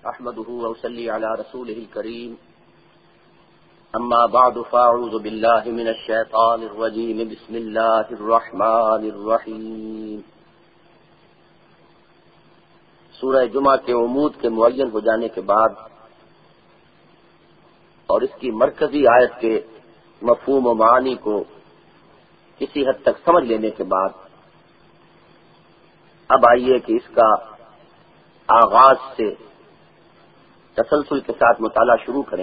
احمده واصلي على رسوله الكريم اما بعد فاعوذ بالله من الشيطان الرجيم بسم الله الرحمن الرحيم سورہ جمعہ کے عمود کے معین ہو جانے کے بعد اور اس کی مرکزی آیت کے مفہوم و معانی کو کسی حد تک سمجھ لینے کے بعد اب آئیے کہ اس کا آغاز سے تسلسل کے ساتھ مطالعہ شروع کریں،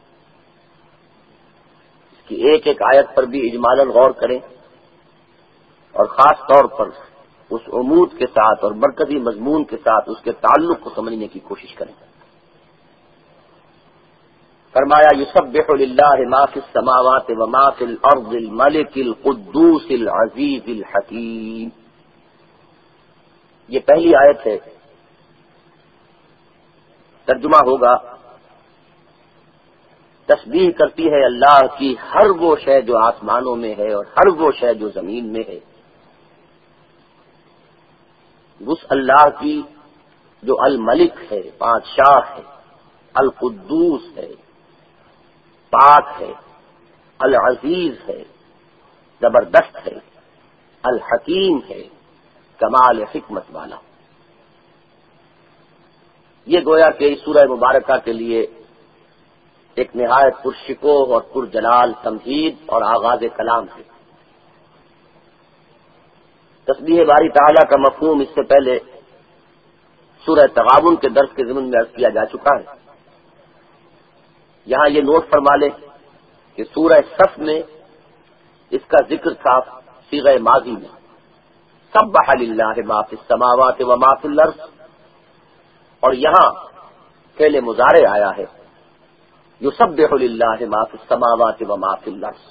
اس کی ایک ایک آیت پر بھی اجمالاً غور کریں اور خاص طور پر اس عمود کے ساتھ اور مرکزی مضمون کے ساتھ اس کے تعلق کو سمجھنے کی کوشش کریں۔ فرمایا یسبح للہ ما فی السماوات وما فی الارض الملک القدوس العزیز الحکیم، یہ پہلی آیت ہے۔ ترجمہ ہوگا تسبیح کرتی ہے اللہ کی ہر وہ شے جو آسمانوں میں ہے اور ہر وہ شے جو زمین میں ہے، اس اللہ کی جو الملک ہے، بادشاہ ہے، القدوس ہے، پاک ہے، العزیز ہے، زبردست ہے، الحکیم ہے، کمال حکمت والا۔ یہ گویا کہ اس سورہ مبارکہ کے لیے ایک نہایت پرشکوہ اور پرجلال تمہید اور آغاز کلام ہے۔ تسبیح باری تعالیٰ کا مفہوم اس سے پہلے سورہ تغابن کے درس کے ضمن میں عرض کیا جا چکا ہے۔ یہاں یہ نوٹ فرما لیں کہ سورہ صف میں اس کا ذکر تھا صیغہ ماضی میں، سبح للہ ما فی السماوات وما فی الارض، اور یہاں فعل مضارع آیا ہے یسبح للہ ما فی السماوات وما فی الارض۔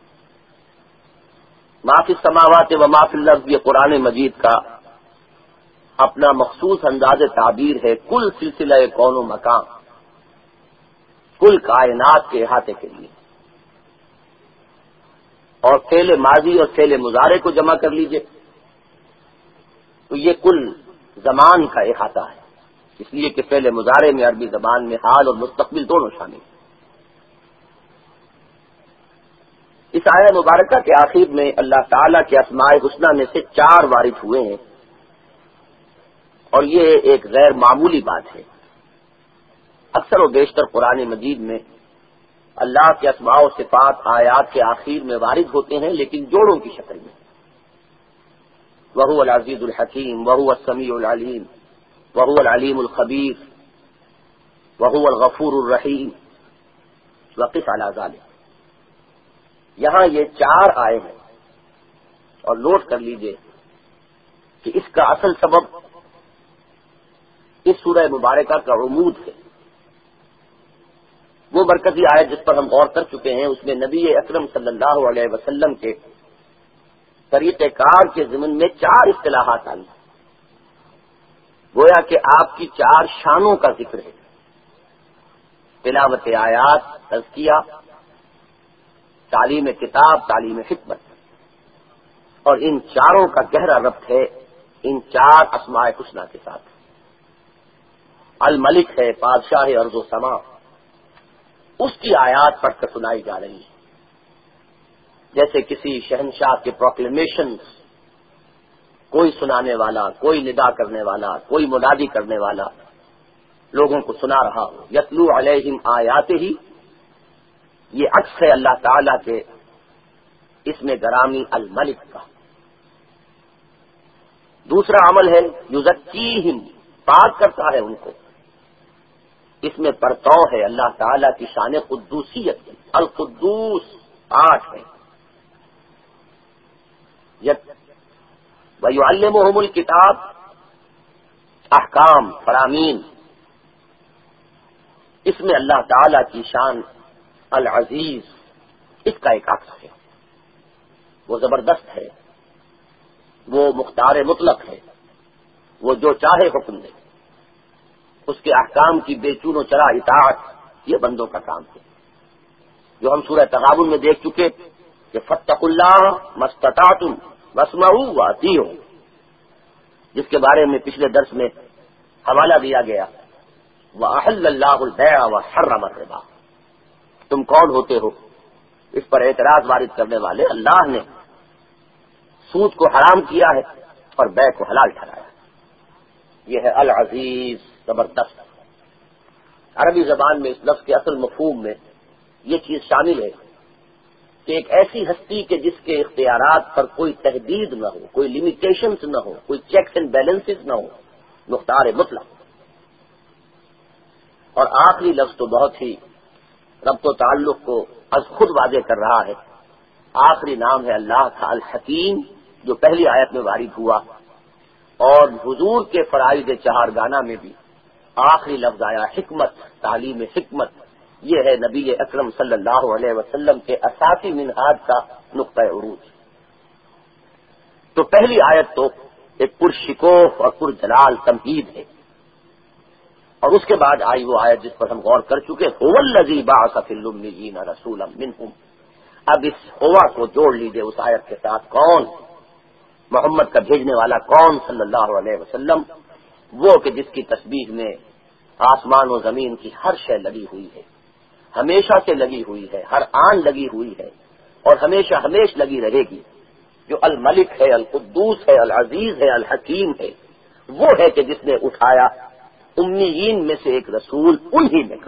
ما فی السماوات وما فی الارض یہ قرآن مجید کا اپنا مخصوص انداز تعبیر ہے کل سلسلہ کون و مکان، کل کائنات کے احاطے کے لیے، اور فعل ماضی اور فعل مضارع کو جمع کر لیجئے تو یہ کل زمان کا احاطہ ہے، اس لیے کہ فعل مضارع میں عربی زبان میں حال اور مستقبل دونوں شامل ہیں۔ اس آیہ مبارکہ کے آخر میں اللہ تعالیٰ کے اسماء الحسنی میں سے 4 وارد ہوئے ہیں، اور یہ ایک غیر معمولی بات ہے۔ اکثر و بیشتر قرآن مجید میں اللہ کے اسماء و صفات آیات کے آخر میں وارد ہوتے ہیں، لیکن جوڑوں کی شکل میں، وَهُوَ الْعَزِيزُ الْحَكِيمُ وَهُوَ السَّمِيعُ الْعَلِيمُ وَهُوَ الْعَلِيمُ الْخَبِيرُ وَهُوَ الْغَفُورُ الرَّحِيمُ وَقِفْ عَلَى ذَلِكَ۔ یہاں یہ 4 آئے ہیں، اور نوٹ کر لیجئے کہ اس کا اصل سبب اس سورہ مبارکہ کا عمود ہے۔ وہ مرکزی آیت جس پر ہم غور کر چکے ہیں، اس میں نبی اکرم صلی اللہ علیہ وسلم کے طریقہ کار کے ضمن میں 4 اصطلاحات آئی، گویا کہ آپ کی 4 شانوں کا ذکر ہے: تلاوت آیات، تزکیہ، تعلیم کتاب، تعلیم حکمت، اور ان 4 کا گہرا ربط ہے ان 4 اسماء حسنی کے ساتھ۔ الملک ہے، بادشاہ ارض و سما، اس کی آیات پڑھ کر سنائی جا رہی ہے، جیسے کسی شہنشاہ کے پروکلیمیشن، کوئی سنانے والا، کوئی ندا کرنے والا، کوئی منادی کرنے والا لوگوں کو سنا رہا ہو۔ یتلو علیہم آیاتہ، یہ عکس ہے اللہ تعالیٰ کے اسم گرامی الملک کا۔ دوسرا عمل ہے یزکیہم، پاک کرتا ہے ان کو، اس میں پرتو ہے اللہ تعالیٰ کی شان قدوسیت کی، القدوس، پاک ہے۔ وَيُعَلِّمُهُمُ الْكِتَابَ، احکام، فرامین، اس میں اللہ تعالیٰ کی شان العزیز، اس کا ایک عکس ہے۔ وہ زبردست ہے، وہ مختار مطلق ہے، وہ جو چاہے حکم دے، اس کے احکام کی بے چون و چرا اطاعت، یہ بندوں کا کام ہے، جو ہم سورہ تغابن میں دیکھ چکے کہ فاتقوا اللہ ما استطعتم واسمعوا واطیعوا، جس کے بارے میں پچھلے درس میں حوالہ دیا گیا وَأَحَلَّ اللَّهُ الْبَيْعَ وَحَرَّمَ الرِّبَا. تم کون ہوتے ہو اس پر اعتراض وارد کرنے والے؟ اللہ نے سود کو حرام کیا ہے اور بیع کو حلال ٹھہرایا. یہ ہے العزیز، زبردست. عربی زبان میں اس لفظ کے اصل مفہوم میں یہ چیز شامل ہے کہ ایک ایسی ہستی کہ جس کے اختیارات پر کوئی تحدید نہ ہو، کوئی لمیٹیشنز نہ ہو، کوئی چیکس اینڈ بیلنسز نہ ہو، مختار مطلق. اور آخری لفظ تو بہت ہی ربط و تعلق کو از خود واضح کر رہا ہے. آخری نام ہے اللہ کا الحکیم، جو پہلی آیت میں وارد ہوا، اور حضور کے فرائض چہارگانہ میں بھی آخری لفظ آیا حکمت، تعلیم حکمت. یہ ہے نبی اکرم صلی اللہ علیہ وسلم کے اساسی منہاج کا نقطہ عروج. تو پہلی آیت تو ایک پرشکوف اور پرجلال تمہید ہے، اور اس کے بعد آئی وہ آیت جس پر ہم غور کر چکے، هو الذی بعث فی الامیین رسولا منہم. اب اس ہوا کو جوڑ لیجئے اس آیت کے ساتھ. کون؟ محمد کا بھیجنے والا کون صلی اللہ علیہ وسلم؟ وہ کہ جس کی تسبیح میں آسمان و زمین کی ہر شے لگی ہوئی ہے، ہمیشہ سے لگی ہوئی ہے، ہر آن لگی ہوئی ہے، اور ہمیشہ ہمیش لگی رہے گی. جو الملک ہے، القدوس ہے، العزیز ہے، الحکیم ہے، وہ ہے کہ جس نے اٹھایا امیین میں سے ایک رسول انہی میں کا.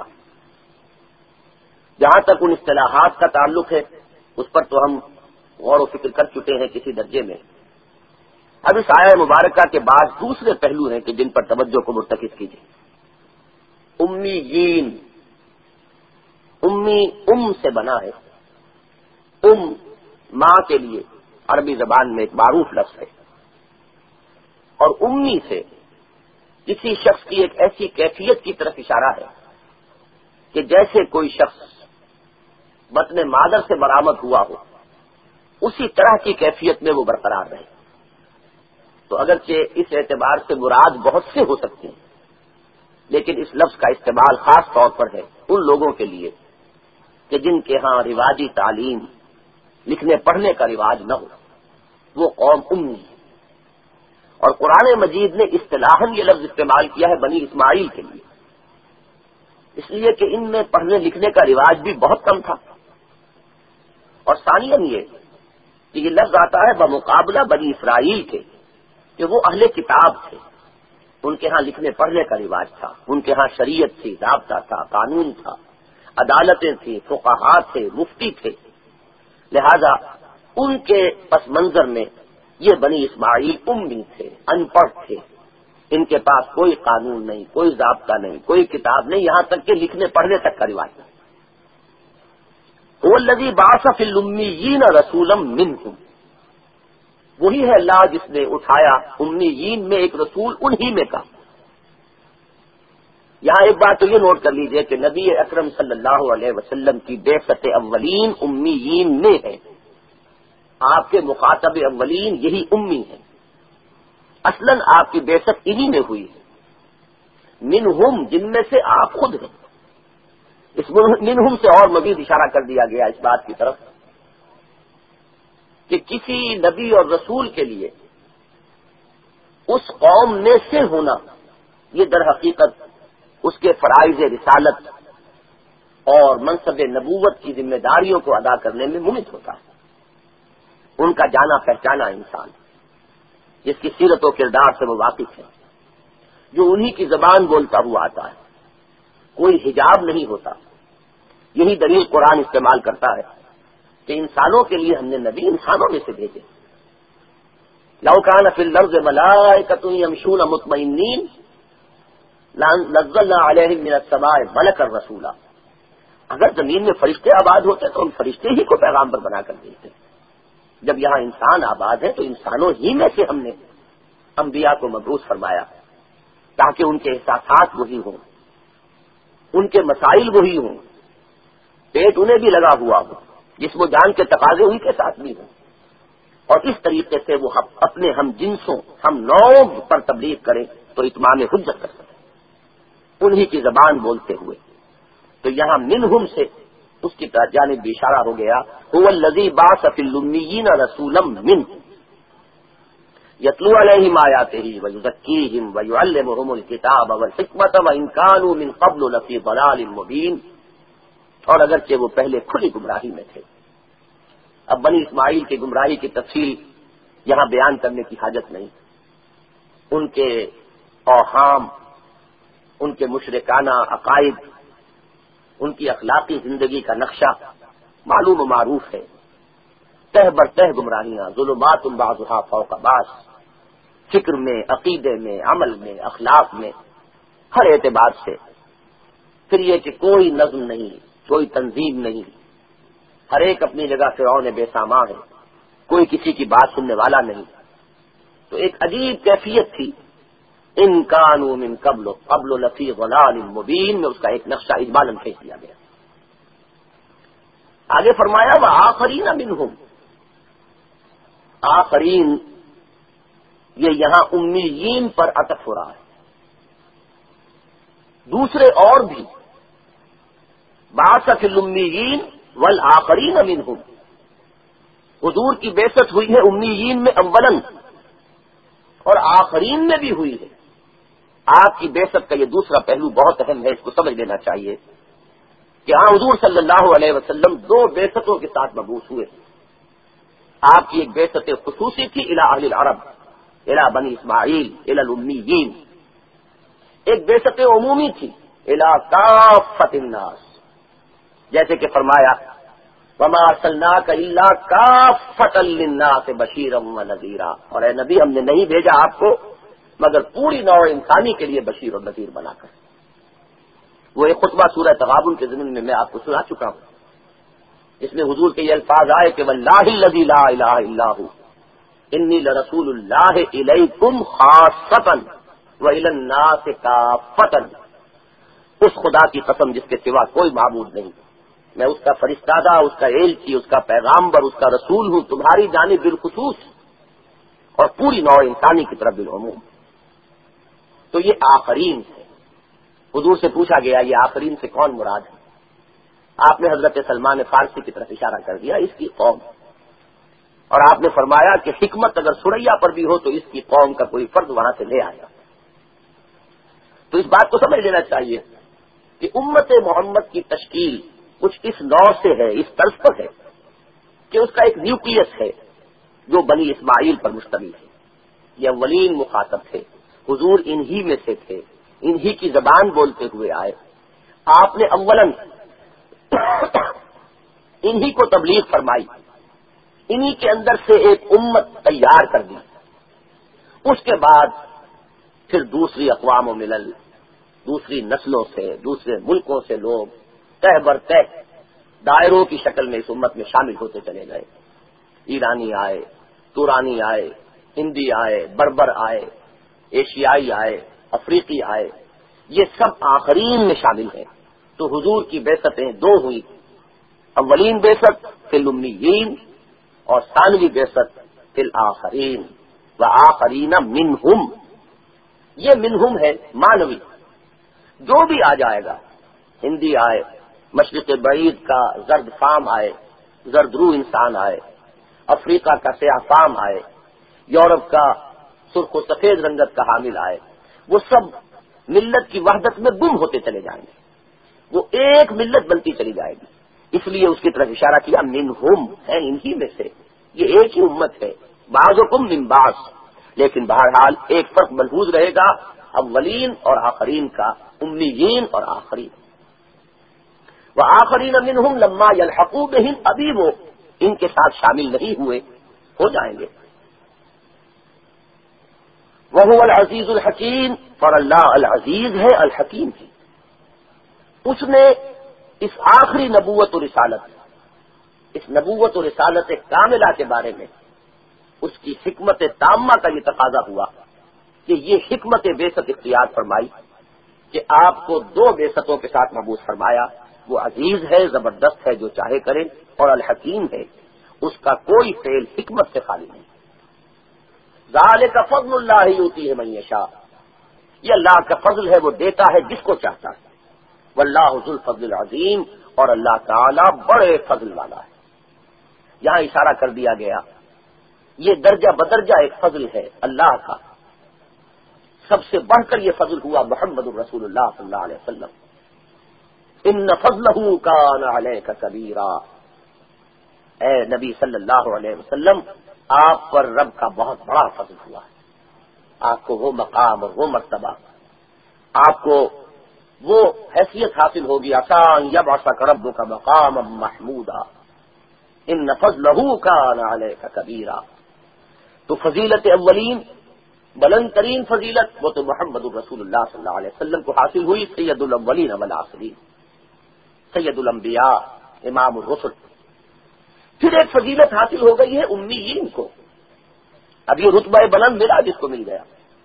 جہاں تک ان اصطلاحات کا تعلق ہے اس پر تو ہم غور و فکر کر چکے ہیں کسی درجے میں. اب اس آیہ مبارکہ کے بعد دوسرے پہلو ہیں کہ جن پر توجہ کو مرتکز کیجیے. امیین، امی سے بنا ہے. ماں کے لیے عربی زبان میں ایک معروف لفظ ہے، اور امی سے کسی شخص کی ایک ایسی کیفیت کی طرف اشارہ ہے کہ جیسے کوئی شخص بطن مادر سے برآمد ہوا ہو، اسی طرح کی کیفیت میں وہ برقرار رہے. تو اگرچہ اس اعتبار سے مراد بہت سے ہو سکتے ہیں، لیکن اس لفظ کا استعمال خاص طور پر ہے ان لوگوں کے لیے کہ جن کے ہاں رواجی تعلیم، لکھنے پڑھنے کا رواج نہ ہو، وہ قوم امی ہے. اور قرآن مجید نے اصطلاحاً یہ لفظ استعمال کیا ہے بنی اسماعیل کے لیے، اس لیے کہ ان میں پڑھنے لکھنے کا رواج بھی بہت کم تھا. اور ثانیاً یہ کہ یہ لفظ آتا ہے بمقابلہ بنی اسرائیل کے، کہ وہ اہل کتاب تھے، ان کے ہاں لکھنے پڑھنے کا رواج تھا، ان کے ہاں شریعت تھی، ضابطہ تھا، قانون تھا، عدالتیں تھیں، فقہاء تھے، مفتی تھے. لہذا ان کے پس منظر میں یہ بنی اسماعیل امی تھے، ان پڑھ تھے. ان کے پاس کوئی قانون نہیں، کوئی ضابطہ نہیں، کوئی کتاب نہیں، یہاں تک کہ لکھنے پڑھنے تک کا رواج نہیں. هو الذی بعث فی الامیین رسولا منہم. وہی ہے اللہ جس نے اٹھایا امیین میں ایک رسول انہی میں کا. یہاں ایک بات تو یہ نوٹ کر لیجئے کہ نبی اکرم صلی اللہ علیہ وسلم کی بعثت اولین امیین میں ہے. آپ کے مخاطب اولین یہی امی ہیں. اصلاً آپ کی بعثت انہی میں ہوئی ہے. منہم، جن میں سے آپ خود ہیں. اس منہم سے اور مزید اشارہ کر دیا گیا اس بات کی طرف کہ کسی نبی اور رسول کے لیے اس قوم میں سے ہونا، یہ در حقیقت اس کے فرائض رسالت اور منصب نبوت کی ذمہ داریوں کو ادا کرنے میں منت ہوتا ہے. ان کا جانا پہچانا انسان جس کی سیرت و کردار سے وہ واقف ہے، جو انہی کی زبان بولتا ہوا آتا ہے، کوئی حجاب نہیں ہوتا. یہی دلیل قرآن استعمال کرتا ہے کہ انسانوں کے لیے ہم نے نبی انسانوں میں سے بھیجے. لو کان فی الارض ملائکۃ یمشون مطمئنین نزلنا علیہم من السماء ملکا رسولا. اگر زمین میں فرشتے آباد ہوتے تو ہم فرشتے ہی کو پیغامبر بنا کر دیتے. جب یہاں انسان آباد ہے تو انسانوں ہی میں سے ہم نے انبیاء کو مبعوث فرمایا تاکہ ان کے احساسات وہی ہوں، ان کے مسائل وہی ہوں، پیٹ انہیں بھی لگا ہوا ہو، جسم و جان کے تقاضے ان کے ساتھ بھی ہوں، اور اس طریقے سے وہ اپنے ہم جنسوں، ہم نوع پر تبلیغ کریں تو اتمام حجت کر سکیں انہی کی زبان بولتے ہوئے. تو یہاں منہم سے اس کی جانب بھی اشارہ ہو گیا، هو الذی بعث فی الامیین رسولا منہم. یتلو علیہم آیاتہ ویزکیہم ویعلمہم الکتاب والحکمۃ وان کانوا من قبل لفی ضلال مبین. اور اگرچہ وہ پہلے کھلی گمراہی میں تھے. اب بنی اسماعیل کی گمراہی کی تفصیل یہاں بیان کرنے کی حاجت نہیں. ان کے اوہام، ان کے مشرکانہ عقائد، ان کی اخلاقی زندگی کا نقشہ معلوم و معروف ہے. تہ بر تہ گمراہیاں، ظلمات بعضھا فوق بعض، فکر میں، عقیدے میں، عمل میں، اخلاق میں، ہر اعتبار سے. پھر یہ کہ کوئی نظم نہیں، کوئی تنظیم نہیں، ہر ایک اپنی جگہ فرعون بے سامان ہے، کوئی کسی کی بات سننے والا نہیں. تو ایک عجیب کیفیت تھی. ان کانوا من قبل لفی ضلال مبین میں اس کا ایک نقشہ اجمالاً کھینچ دیا گیا. آگے فرمایا وآخرین منہم، آخرین یہ یہاں امیین پر عطف ہو رہا ہے. دوسرے اور بھی، بعث فی الامیین والآخرین منہم، حضور کی بعثت ہوئی ہے امیین میں اولاً اور آخرین میں بھی ہوئی ہے. آپ کی بعثت کا یہ دوسرا پہلو بہت اہم ہے، اس کو سمجھ لینا چاہیے کہ ہاں حضور صلی اللہ علیہ وسلم دو بعثتوں کے ساتھ مبعوث ہوئے. آپ کی ایک بعثت خصوصی تھی الی اہل العرب، الی بنی اسماعیل، الی الامیین. ایک بعثت عمومی تھی الی کافۃ الناس، جیسے کہ فرمایا وما ارسلناک الا کافۃ للناس بشیرا ونذیرا، اور اے نبی ہم نے نہیں بھیجا آپ کو مگر پوری نوع انسانی کے لیے بشیر اور نذیر بنا کر. وہ ایک خطبہ سورہ تغابن کے ضمن میں میں آپ کو سنا چکا ہوں، جس میں حضور کے یہ الفاظ آئے کہ واللہ الذی لا الہ الا ہو انی لرسول اللہ الیکم خاصۃ والی الناس کافۃ. اس خدا کی قسم جس کے سوا کوئی معبود نہیں، میں اس کا فرستادہ، اس کا ایلچی، اس کا پیغامبر، اس کا رسول ہوں تمہاری جانب بالخصوص اور پوری نوع انسانی کی طرف بالعموم. تو یہ آخرین ہے. حضور سے پوچھا گیا یہ آخرین سے کون مراد ہے؟ آپ نے حضرت سلمان فارسی کی طرف اشارہ کر دیا، اس کی قوم. اور آپ نے فرمایا کہ حکمت اگر سریا پر بھی ہو تو اس کی قوم کا کوئی فرد وہاں سے لے آئے گا. تو اس بات کو سمجھ لینا چاہیے کہ امت محمد کی تشکیل کچھ اس نوع سے ہے، اس طرز پر ہے کہ اس کا ایک نیوکلیس ہے جو بنی اسماعیل پر مشتمل ہے. یہ اولین مخاطب تھے، حضور انہی میں سے تھے، انہی کی زبان بولتے ہوئے آئے. آپ نے اولاً انہی کو تبلیغ فرمائی، انہی کے اندر سے ایک امت تیار کر دی. اس کے بعد پھر دوسری اقوام و ملل، دوسری نسلوں سے، دوسرے ملکوں سے لوگ تہ بر تہ دائروں کی شکل میں اس امت میں شامل ہوتے چلے گئے. ایرانی آئے، تورانی آئے، ہندی آئے، بربر آئے، ایشیائی آئے، افریقی آئے، یہ سب آخرین میں شامل ہیں. تو حضور کی بعثتیں دو ہوئی، اولین بعثت فی الامیین اور ثانوی بعثت فی الآخرین وآخرین منہم. یہ منہم ہے مانوی، جو بھی آ جائے گا، ہندی آئے، مشرق بعید کا زرد فام آئے، زرد رو انسان آئے، افریقہ کا سیاہ فام آئے، یورپ کا سرخ و سفید رنگت کا حامل آئے، وہ سب ملت کی وحدت میں گم ہوتے چلے جائیں گے. وہ ایک ملت بنتی چلی جائے گی. اس لیے اس کی طرف اشارہ کیا منہم ہے، انہی میں سے، یہ ایک ہی امت ہے. بعضکم من بعض، لیکن بہرحال ایک فرق ملحوظ رہے گا اولین اور آخرین کا، امیین اور آخرین. وآخرین منہم لما یلحقوا بہم، ابھی وہ ان کے ساتھ شامل نہیں ہوئے، ہو جائیں گے. وَهُوَ الْعَزِيزُ الْحَكِيمُ، اور اللہ العزیز ہے، الحکیم ہے. اس نے اس آخری نبوت و رسالت، اس نبوت و رسالت کاملہ کے بارے میں اس کی حکمت تامہ کا یہ تقاضا ہوا کہ یہ حکمت بعثت اختیار فرمائی کہ آپ کو دو بعثتوں کے ساتھ مبعوث فرمایا. وہ عزیز ہے، زبردست ہے، جو چاہے کرے، اور الحکیم ہے، اس کا کوئی فعل حکمت سے خالی نہیں. ذالک فضل اللہ یؤتیہ من یشاء، یہ اللہ کا فضل ہے، وہ دیتا ہے جس کو چاہتا ہے. واللہ ذو الفضل العظیم، اور اللہ تعالی بڑے فضل والا ہے. یہاں اشارہ کر دیا گیا یہ درجہ بدرجہ ایک فضل ہے اللہ کا. سب سے بڑھ کر یہ فضل ہوا محمد الرسول اللہ صلی اللہ علیہ وسلم. ان فضلہ کان علیک کبیرا. اے نبی صلی اللہ علیہ وسلم، آپ پر رب کا بہت بڑا فضل ہوا ہے. آپ کو وہ مقام اور وہ مرتبہ، آپ کو وہ حیثیت حاصل ہوگی. آسان یبعثک ربک مقاما محمودا ان فضلہ کان علیک کبیرا. تو فضیلت اولین، بلند ترین فضیلت، وہ تو محمد الرسول اللہ صلی اللہ علیہ وسلم کو حاصل ہوئی. سید الاولین والآخرین، سید الانبیاء، امام الرسل. پھر ایک فضیلت حاصل ہو گئی ہے امیین کو. اب یہ رتبہ بلند ملا جس کو مل گیا،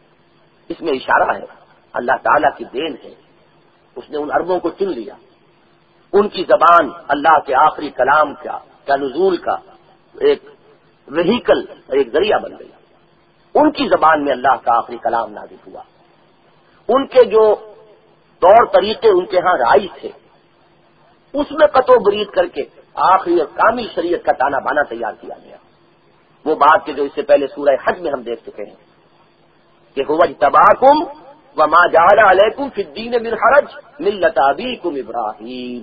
اس میں اشارہ ہے اللہ تعالیٰ کی دین ہے. اس نے ان عربوں کو چن لیا، ان کی زبان اللہ کے آخری کلام کا نزول کا ایک وہیکل، ایک ذریعہ بن گئی. ان کی زبان میں اللہ کا آخری کلام نازل ہوا. ان کے جو طور طریقے ان کے ہاں رائج تھے، اس میں قطع و برید کر کے آخری اور کامل شریعت کا تانا بانا تیار کیا گیا. وہ بات کہ جو اس سے پہلے سورہ حج میں ہم دیکھ چکے ہیں کہ هو اجتباکم وما جعل علیکم فی الدین من حرج ملۃ ابیکم ابراہیم.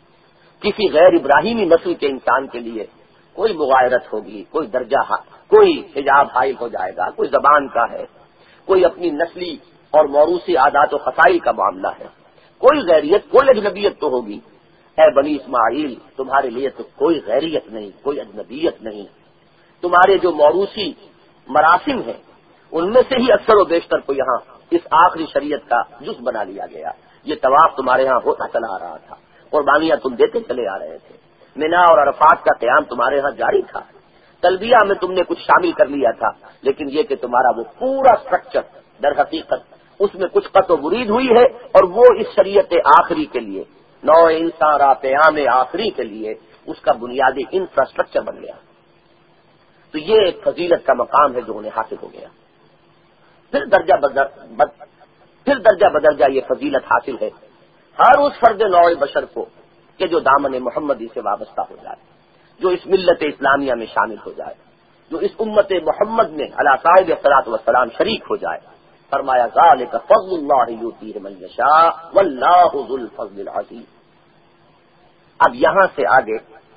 کسی غیر ابراہیمی نسل کے انسان کے لیے کوئی مغایرت ہوگی، کوئی درجہ، کوئی حجاب حائل ہو جائے گا، کوئی زبان کا ہے، کوئی اپنی نسلی اور موروثی عادات و خصائل کا معاملہ ہے، کوئی غیریت، کوئی اجنبیت تو ہوگی. اے بنی اسماعیل، تمہارے لیے تو کوئی غیریت نہیں، کوئی اجنبیت نہیں. تمہارے جو موروثی مراسم ہیں ان میں سے ہی اکثر و بیشتر کو یہاں اس آخری شریعت کا جز بنا لیا گیا. یہ طواف تمہارے ہاں ہوتا چلا آ رہا تھا، قربانیاں تم دیتے چلے آ رہے تھے، منا اور عرفات کا قیام تمہارے ہاں جاری تھا، تلبیہ میں تم نے کچھ شامل کر لیا تھا، لیکن یہ کہ تمہارا وہ پورا سٹرکچر در حقیقت اس میں کچھ قطع و برید ہوئی ہے، اور وہ اس شریعت آخری کے لیے، نو انسان را قیام آخری کے لیے اس کا بنیادی انفراسٹرکچر بن گیا. تو یہ ایک فضیلت کا مقام ہے جو انہیں حاصل ہو گیا. پھر درجہ بدرجہ یہ فضیلت حاصل ہے ہر اس فرد نوع بشر کو کہ جو دامن محمدی سے وابستہ ہو جائے، جو اس ملت اسلامیہ میں شامل ہو جائے، جو اس امت محمد میں علی صاحب الصلاۃ والسلام شریک ہو جائے. فرمایا ذالک فضل اللہ یؤتیہ من یشاء واللہ ذو الفضل العظیم. اب یہاں سے آگے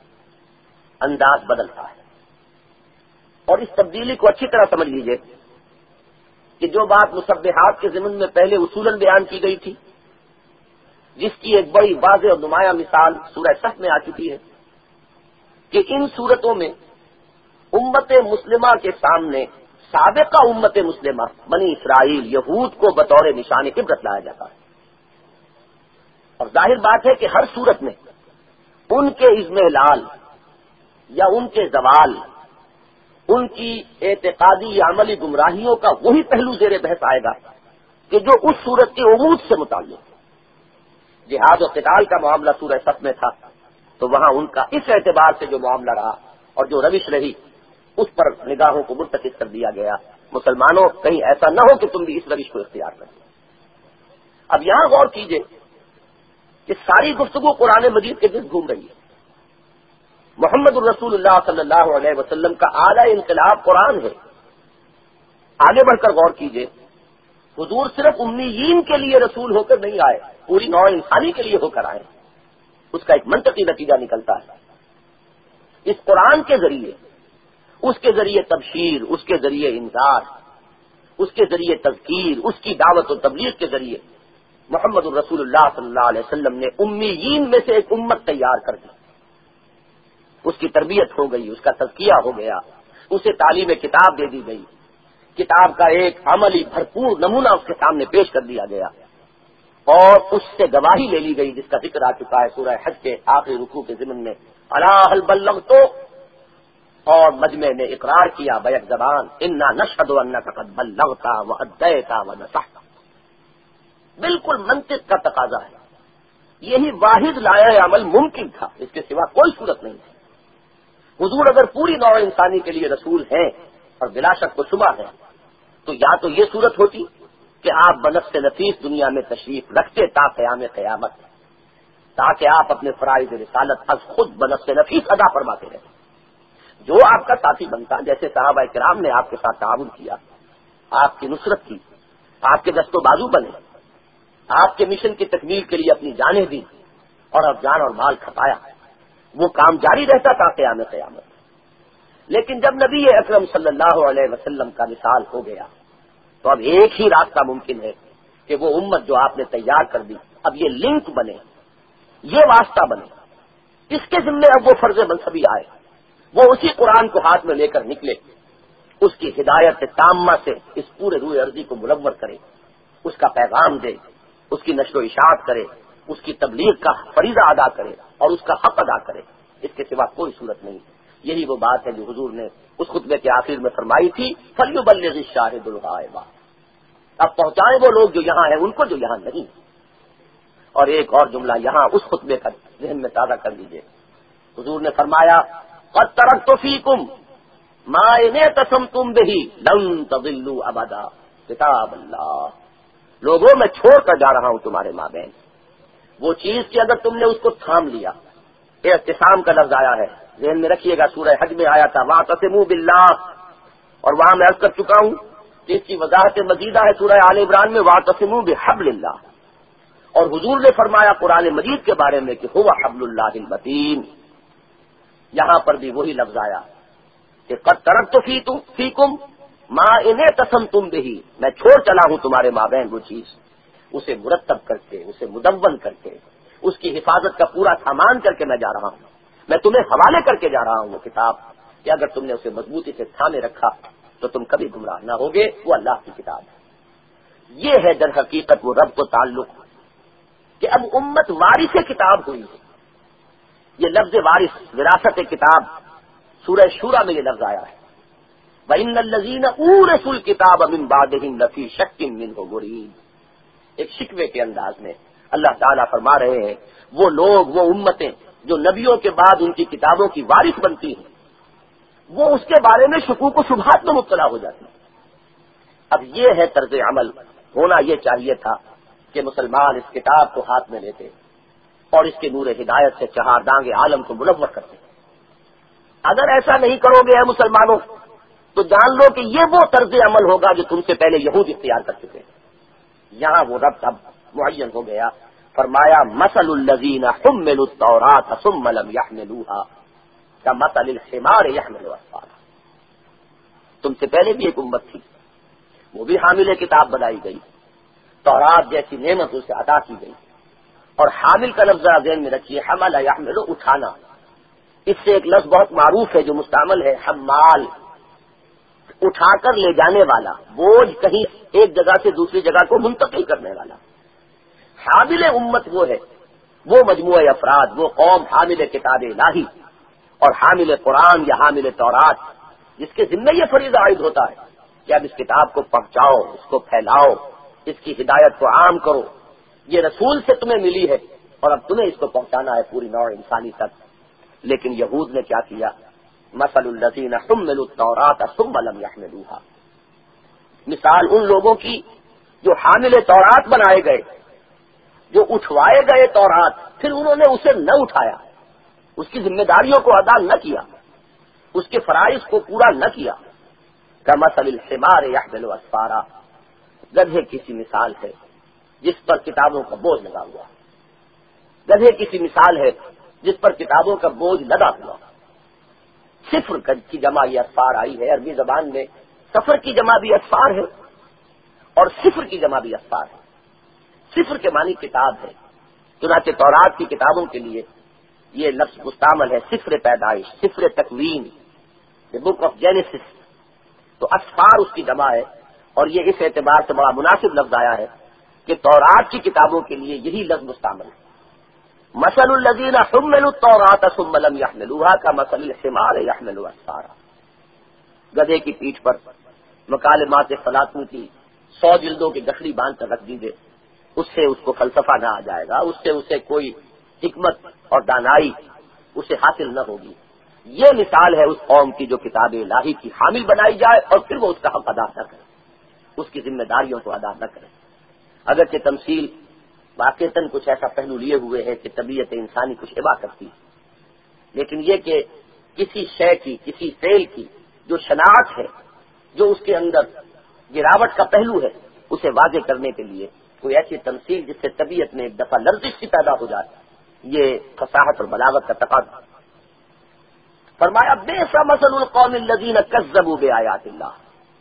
انداز بدلتا ہے، اور اس تبدیلی کو اچھی طرح سمجھ لیجئے کہ جو بات مسبحات کے ضمن میں پہلے اصولاً بیان کی گئی تھی، جس کی ایک بڑی واضح اور نمایاں مثال سورہ صف میں آ چکی ہے کہ ان صورتوں میں امت مسلمہ کے سامنے سابقہ امت مسلمہ بنی اسرائیل یہود کو بطور نشان عبرت لایا جاتا ہے. اور ظاہر بات ہے کہ ہر صورت میں ان کے اضمحلال یا ان کے زوال، ان کی اعتقادی یا عملی گمراہیوں کا وہی پہلو زیر بحث آئے گا کہ جو اس صورت کے عمود سے متعلق ہے. جہاد و قتال کا معاملہ سورہ صف میں تھا، تو وہاں ان کا اس اعتبار سے جو معاملہ رہا اور جو روش رہی اس پر نگاہوں کو مرتکز کر دیا گیا. مسلمانوں، کہیں ایسا نہ ہو کہ تم بھی اس روش کو اختیار کرو. اب یہاں غور کیجئے کہ ساری گفتگو قرآن مجید کے گرد گھوم رہی ہے. محمد الرسول اللہ صلی اللہ علیہ وسلم کا اعلی انقلاب قرآن ہے. آگے بڑھ کر غور کیجئے، حضور صرف امیین کے لیے رسول ہو کر نہیں آئے، پوری نوع انسانی کے لیے ہو کر آئے. اس کا ایک منطقی نتیجہ نکلتا ہے. اس قرآن کے ذریعے، اس کے ذریعے تبشیر، اس کے ذریعے انذار، اس کے ذریعے تذکیر، اس کی دعوت و تبلیغ کے ذریعے محمد الرسول اللہ صلی اللہ علیہ وسلم نے امیین میں سے ایک امت تیار کر دی. اس کی تربیت ہو گئی، اس کا تزکیہ ہو گیا، اسے تعلیم کتاب دے دی گئی، کتاب کا ایک عملی بھرپور نمونہ اس کے سامنے پیش کر دیا گیا، اور اس سے گواہی لے لی گئی جس کا ذکر آ چکا ہے سورہ حج کے آخری رکوع کے ضمن میں. الا هل بلغت، اور مجمع نے اقرار کیا بیک زبان، انا نشهد انک قد بلغت وادیت ونصحت. بالکل منطق کا تقاضا ہے. یہی واحد لائحہ عمل ممکن تھا، اس کے سوا کوئی صورت نہیں تھی. حضور اگر پوری نوع انسانی کے لیے رسول ہیں اور بلا شک و شبہ ہیں، تو یا تو یہ صورت ہوتی کہ آپ بنفس نفیس دنیا میں تشریف رکھتے تا قیام قیامت، تاکہ آپ اپنے فرائض رسالت از خود بنفس نفیس ادا فرماتے رہیں. جو آپ کا ساتھی بنتا، جیسے صحابہ کرام نے آپ کے ساتھ تعاون کیا، آپ کی نصرت کی، آپ کے دست و بازو بنے، آپ کے مشن کی تکمیل کے لیے اپنی جانیں دی اور اب جان اور مال کھپایا، وہ کام جاری رہتا تھا قیامت۔ لیکن جب نبی اکرم صلی اللہ علیہ وسلم کا وصال ہو گیا تو اب ایک ہی راستہ ممکن ہے کہ وہ امت جو آپ نے تیار کر دی، اب یہ لنک بنے، یہ واسطہ بنے، اس کے ذمے اب وہ فرض منصبی آئے، وہ اسی قرآن کو ہاتھ میں لے کر نکلے، اس کی ہدایت تامہ سے اس پورے روئے ارضی کو منور کرے، اس کا پیغام دے، اس کی نشر و اشاعت کرے، اس کی تبلیغ کا فریضہ ادا کرے اور اس کا حق ادا کرے، اس کے سوا کوئی صورت نہیں۔ یہی وہ بات ہے جو حضور نے اس خطبے کے آخر میں فرمائی تھی، فَلْيُبَلِّغِ الشَّاهِدُ الْغَائِبَ، اب پہنچائیں وہ لوگ جو یہاں ہیں ان کو جو یہاں نہیں۔ اور ایک اور جملہ یہاں اس خطبے کا ذہن میں تازہ کر لیجئے، حضور نے فرمایا قَدْ تَرَكْتُ فِيكُمْ مَا إِنْ اعْتَصَمْتُمْ بِهِ لَن تَضِلُّوا أَبَدًا، کتاب اللہ، لوگوں میں چھوڑ کر جا رہا ہوں تمہارے مابین وہ چیز کہ اگر تم نے اس کو تھام لیا، اعتصام کا لفظ آیا ہے، ذہن میں رکھیے گا، سورہ حج میں آیا تھا وَاعْتَصِمُوا بِاللَّهِ، اور وہاں میں عرض کر چکا ہوں کہ اس کی وضاحت مزیدہ ہے سورہ آل عمران میں وَاعْتَصِمُوا بِحَبْلِ اللَّهِ، اور حضور نے فرمایا قرآن مجید کے بارے میں کہ هُوَ حَبْلُ اللَّهِ الْمَتِينُ، یہاں پر بھی وہی لفظ آیا کہ قَدْ تَرَكْتُ فِيكُمْ مَا إِنْ اعْتَصَمْتُمْ بِهِ، میں چھوڑ چلا ہوں تمہارے مابین وہ چیز، اسے مرتب کر کے، اسے مدون کر کے، اس کی حفاظت کا پورا سامان کر کے میں جا رہا ہوں، میں تمہیں حوالے کر کے جا رہا ہوں وہ کتاب کہ اگر تم نے اسے مضبوطی سے تھامے رکھا تو تم کبھی گمراہ نہ ہوگے، وہ اللہ کی کتاب ہے۔ یہ ہے در حقیقت وہ رب کو تعلق کہ اب امت وارث کتاب ہوئی ہے۔ یہ لفظ وارث، وراثت کتاب، سورہ شورى میں یہ لفظ آیا ہے، وَإِنَّ الَّذِينَ أُورِثُوا الْكِتَابَ مِن بَعْدِهِمْ لَفِي شَكٍّ مِّنْهُ مُرِيبٍ، ایک شکوے کے انداز میں اللہ تعالیٰ فرما رہے ہیں وہ لوگ، وہ امتیں جو نبیوں کے بعد ان کی کتابوں کی وارث بنتی ہیں، وہ اس کے بارے میں شکوک و شبہات میں مبتلا ہو جاتی ہیں۔ اب یہ ہے طرز عمل، ہونا یہ چاہیے تھا کہ مسلمان اس کتاب کو ہاتھ میں لیتے اور اس کے نور ہدایت سے چہار دانگ عالم کو منور کرتے۔ اگر ایسا نہیں کرو گے اے مسلمانوں تو جان لو کہ یہ وہ طرز عمل ہوگا جو تم سے پہلے یہود اختیار کر چکے ہیں۔ یہاں وہ ربط اب معین ہو گیا، فرمایا مثل الذین حملوا التوراۃ ثم لم يحملوها كمثل الحمار يحمل اسفارا، تم سے پہلے بھی ایک امت تھی، وہ بھی حامل کتاب بنائی گئی، تورات جیسی نعمت اسے عطا کی گئی، اور حامل کا لفظ ذہن میں رکھیے، حمل یحمل، اٹھانا، اس سے ایک لفظ بہت معروف ہے جو مستعمل ہے، حمال، اٹھا کر لے جانے والا، بوجھ کہیں ایک جگہ سے دوسری جگہ کو منتقل کرنے والا۔ حامل امت وہ ہے، وہ مجموعہ افراد، وہ قوم حامل کتاب الہی اور حامل قرآن یا حامل تورات، جس کے ذمہ یہ فریضہ عائد ہوتا ہے کہ اب اس کتاب کو پہنچاؤ، اس کو پھیلاؤ، اس کی ہدایت کو عام کرو، یہ رسول سے تمہیں ملی ہے اور اب تمہیں اس کو پہنچانا ہے پوری نوع انسانی تک۔ لیکن یہود نے کیا کیا؟ مثل الذین حملوا التوراۃ ثم لم يحملوها، مثال ان لوگوں کی جو حامل تورات بنائے گئے، جو اٹھوائے گئے تورات، پھر انہوں نے اسے نہ اٹھایا، اس کی ذمہ داریوں کو ادا نہ کیا، اس کے فرائض کو پورا نہ کیا، کمثل الحمار يحمل اسفارا، گدھے کی سی مثال ہے جس پر کتابوں کا بوجھ لگا ہوا، گدھے کی سی مثال ہے جس پر کتابوں کا بوجھ لدا ہوا۔ صفر کی جمع یہ اسفار آئی ہے، عربی زبان میں سفر کی جمع بھی اسفار ہے اور صفر کی جمع بھی اسفار ہے۔ صفر کے معنی کتاب ہے، چنانچہ تورات کی کتابوں کے لیے یہ لفظ مستعمل ہے، صفر پیدائش، صفر تکوین، the book of Genesis، تو اسفار اس کی جمع ہے، اور یہ اس اعتبار سے بڑا مناسب لفظ آیا ہے کہ تورات کی کتابوں کے لیے یہی لفظ مستعمل ہے۔ مثل الذین حملوا التوراۃ ثم لم يحملوها كمثل الحمار يحمل اسفارا، گدھے کی پیٹھ پر مکالمات فلاطوں کی 100 جلدوں کی گٹھڑی باندھ کر رکھ دیجیے، اس سے اس کو فلسفہ نہ آ جائے گا، اس سے اسے کوئی حکمت اور دانائی اسے حاصل نہ ہوگی۔ یہ مثال ہے اس قوم کی جو کتاب الہی کی حامل بنائی جائے اور پھر وہ اس کا حق ادا نہ کرے، اس کی ذمہ داریوں کو ادا نہ کرے۔ اگرچہ تمثیل واقعتاً کچھ ایسا پہلو لیے ہوئے ہے کہ طبیعت انسانی کچھ ابا کرتی ہے، لیکن یہ کہ کسی شے کی، کسی فعل کی جو شناخت ہے، جو اس کے اندر گراوٹ کا پہلو ہے، اسے واضح کرنے کے لیے کوئی ایسی تمثیل جس سے طبیعت میں ایک دفعہ لرزش سی پیدا ہو جائے، یہ فصاحت اور بلاغت کا تقاضا۔ فرمایا بئس مثل القوم الذین کذبوا بآیات اللہ،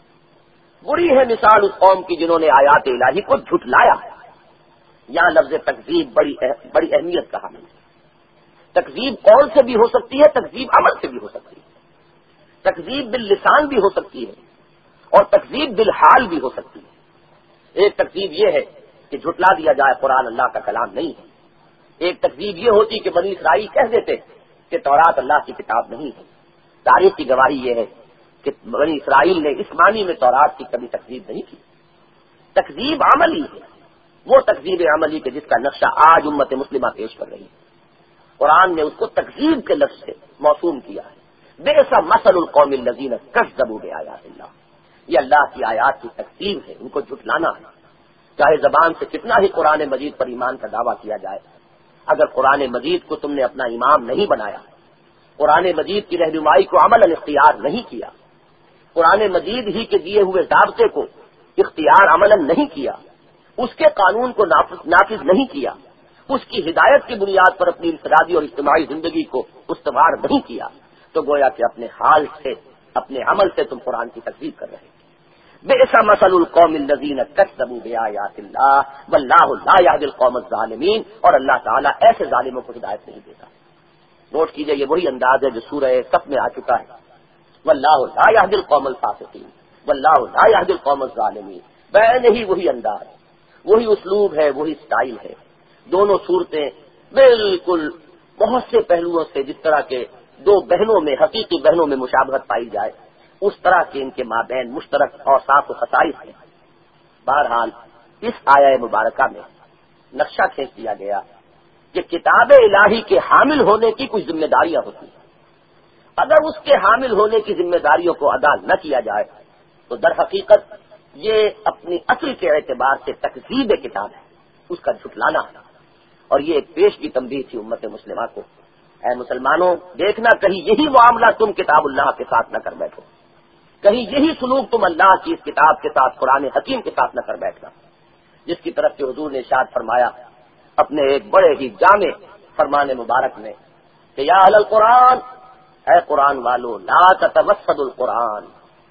بری ہے مثال اس قوم کی جنہوں نے آیات الہی کو جھٹلایا۔ یہاں لفظ تکذیب بڑی اہمیت کا حامل ہے۔ تکذیب قول سے بھی ہو سکتی ہے، تکذیب عمل سے بھی ہو سکتی ہے، تکذیب باللسان بھی ہو سکتی ہے اور تکذیب بالحال بھی ہو سکتی ہے۔ ایک تکذیب یہ ہے کہ جھٹلا دیا جائے قرآن اللہ کا کلام نہیں ہے۔ ایک تکذیب یہ ہوتی کہ بنی اسرائیل کہہ دیتے کہ تورات اللہ کی کتاب نہیں ہے۔ تاریخ کی گواہی یہ ہے کہ بنی اسرائیل نے اس معنی میں تورات کی کبھی تکذیب نہیں کی۔ تکذیب عملی ہے، وہ تکذیب عملی کہ جس کا نقشہ آج امت مسلمہ پیش کر رہی ہے۔ قرآن نے اس کو تکذیب کے لفظ سے موسوم کیا ہے۔ بئس مثل القوم الذین کذبوا بآیات اللہ، یہ اللہ کی آیات کی تکذیب ہے، ان کو جھٹلانا ہے۔ چاہے زبان سے کتنا ہی قرآن مجید پر ایمان کا دعویٰ کیا جائے، اگر قرآن مجید کو تم نے اپنا امام نہیں بنایا، قرآن مجید کی رہنمائی کو عملاً اختیار نہیں کیا، قرآن مجید ہی کے دیے ہوئے ضابطے کو اختیار عملاً نہیں کیا، اس کے قانون کو نافذ نہیں کیا، اس کی ہدایت کی بنیاد پر اپنی انفرادی اور اجتماعی زندگی کو استوار نہیں کیا، تو گویا کہ اپنے حال سے، اپنے عمل سے تم قرآن کی تکذیب کر رہے ہیں۔ بئس مثل القوم الذین کذبوا بآیات اللہ واللہ لا یہدی القوم الظالمین، اور اللہ تعالیٰ ایسے ظالموں کو ہدایت نہیں دیتا۔ نوٹ کیجئے یہ وہی انداز ہے جو سورہ صف میں آ چکا ہے، واللہ لا یہدی القوم الفاسقین واللہ لا یہدی القوم الظالمین، بین ہی وہی انداز، وہی اسلوب ہے، وہی سٹائل ہے۔ دونوں صورتیں بالکل بہت سے پہلوؤں سے جس طرح کے دو بہنوں میں، حقیقی بہنوں میں مشابہت پائی جائے، اس طرح کے ان کے مابین مشترک اوصاف و خصائص ہیں۔ بہرحال اس آیہ مبارکہ میں نقشہ کھینچ دیا گیا کہ کتاب الہی کے حامل ہونے کی کچھ ذمہ داریاں ہوتی ہیں، اگر اس کے حامل ہونے کی ذمہ داریوں کو ادا نہ کیا جائے تو در حقیقت یہ اپنی اصل کے اعتبار سے تکذیب کتاب ہے، اس کا جھٹلانا ہے۔ اور یہ ایک پیش کی تنبیہ تھی امت مسلمہ کو، اے مسلمانوں دیکھنا کہیں یہی معاملہ تم کتاب اللہ کے ساتھ نہ کر بیٹھو، کہیں یہی سلوک تم اللہ کی اس کتاب کے ساتھ، قرآن حکیم کے ساتھ نہ کر بیٹھنا، جس کی طرف سے حضور نے ارشاد فرمایا اپنے ایک بڑے ہی جامع فرمان مبارک میں کہ یا اہل القرآن، اے قرآن والو، لا تتوسد القرآن،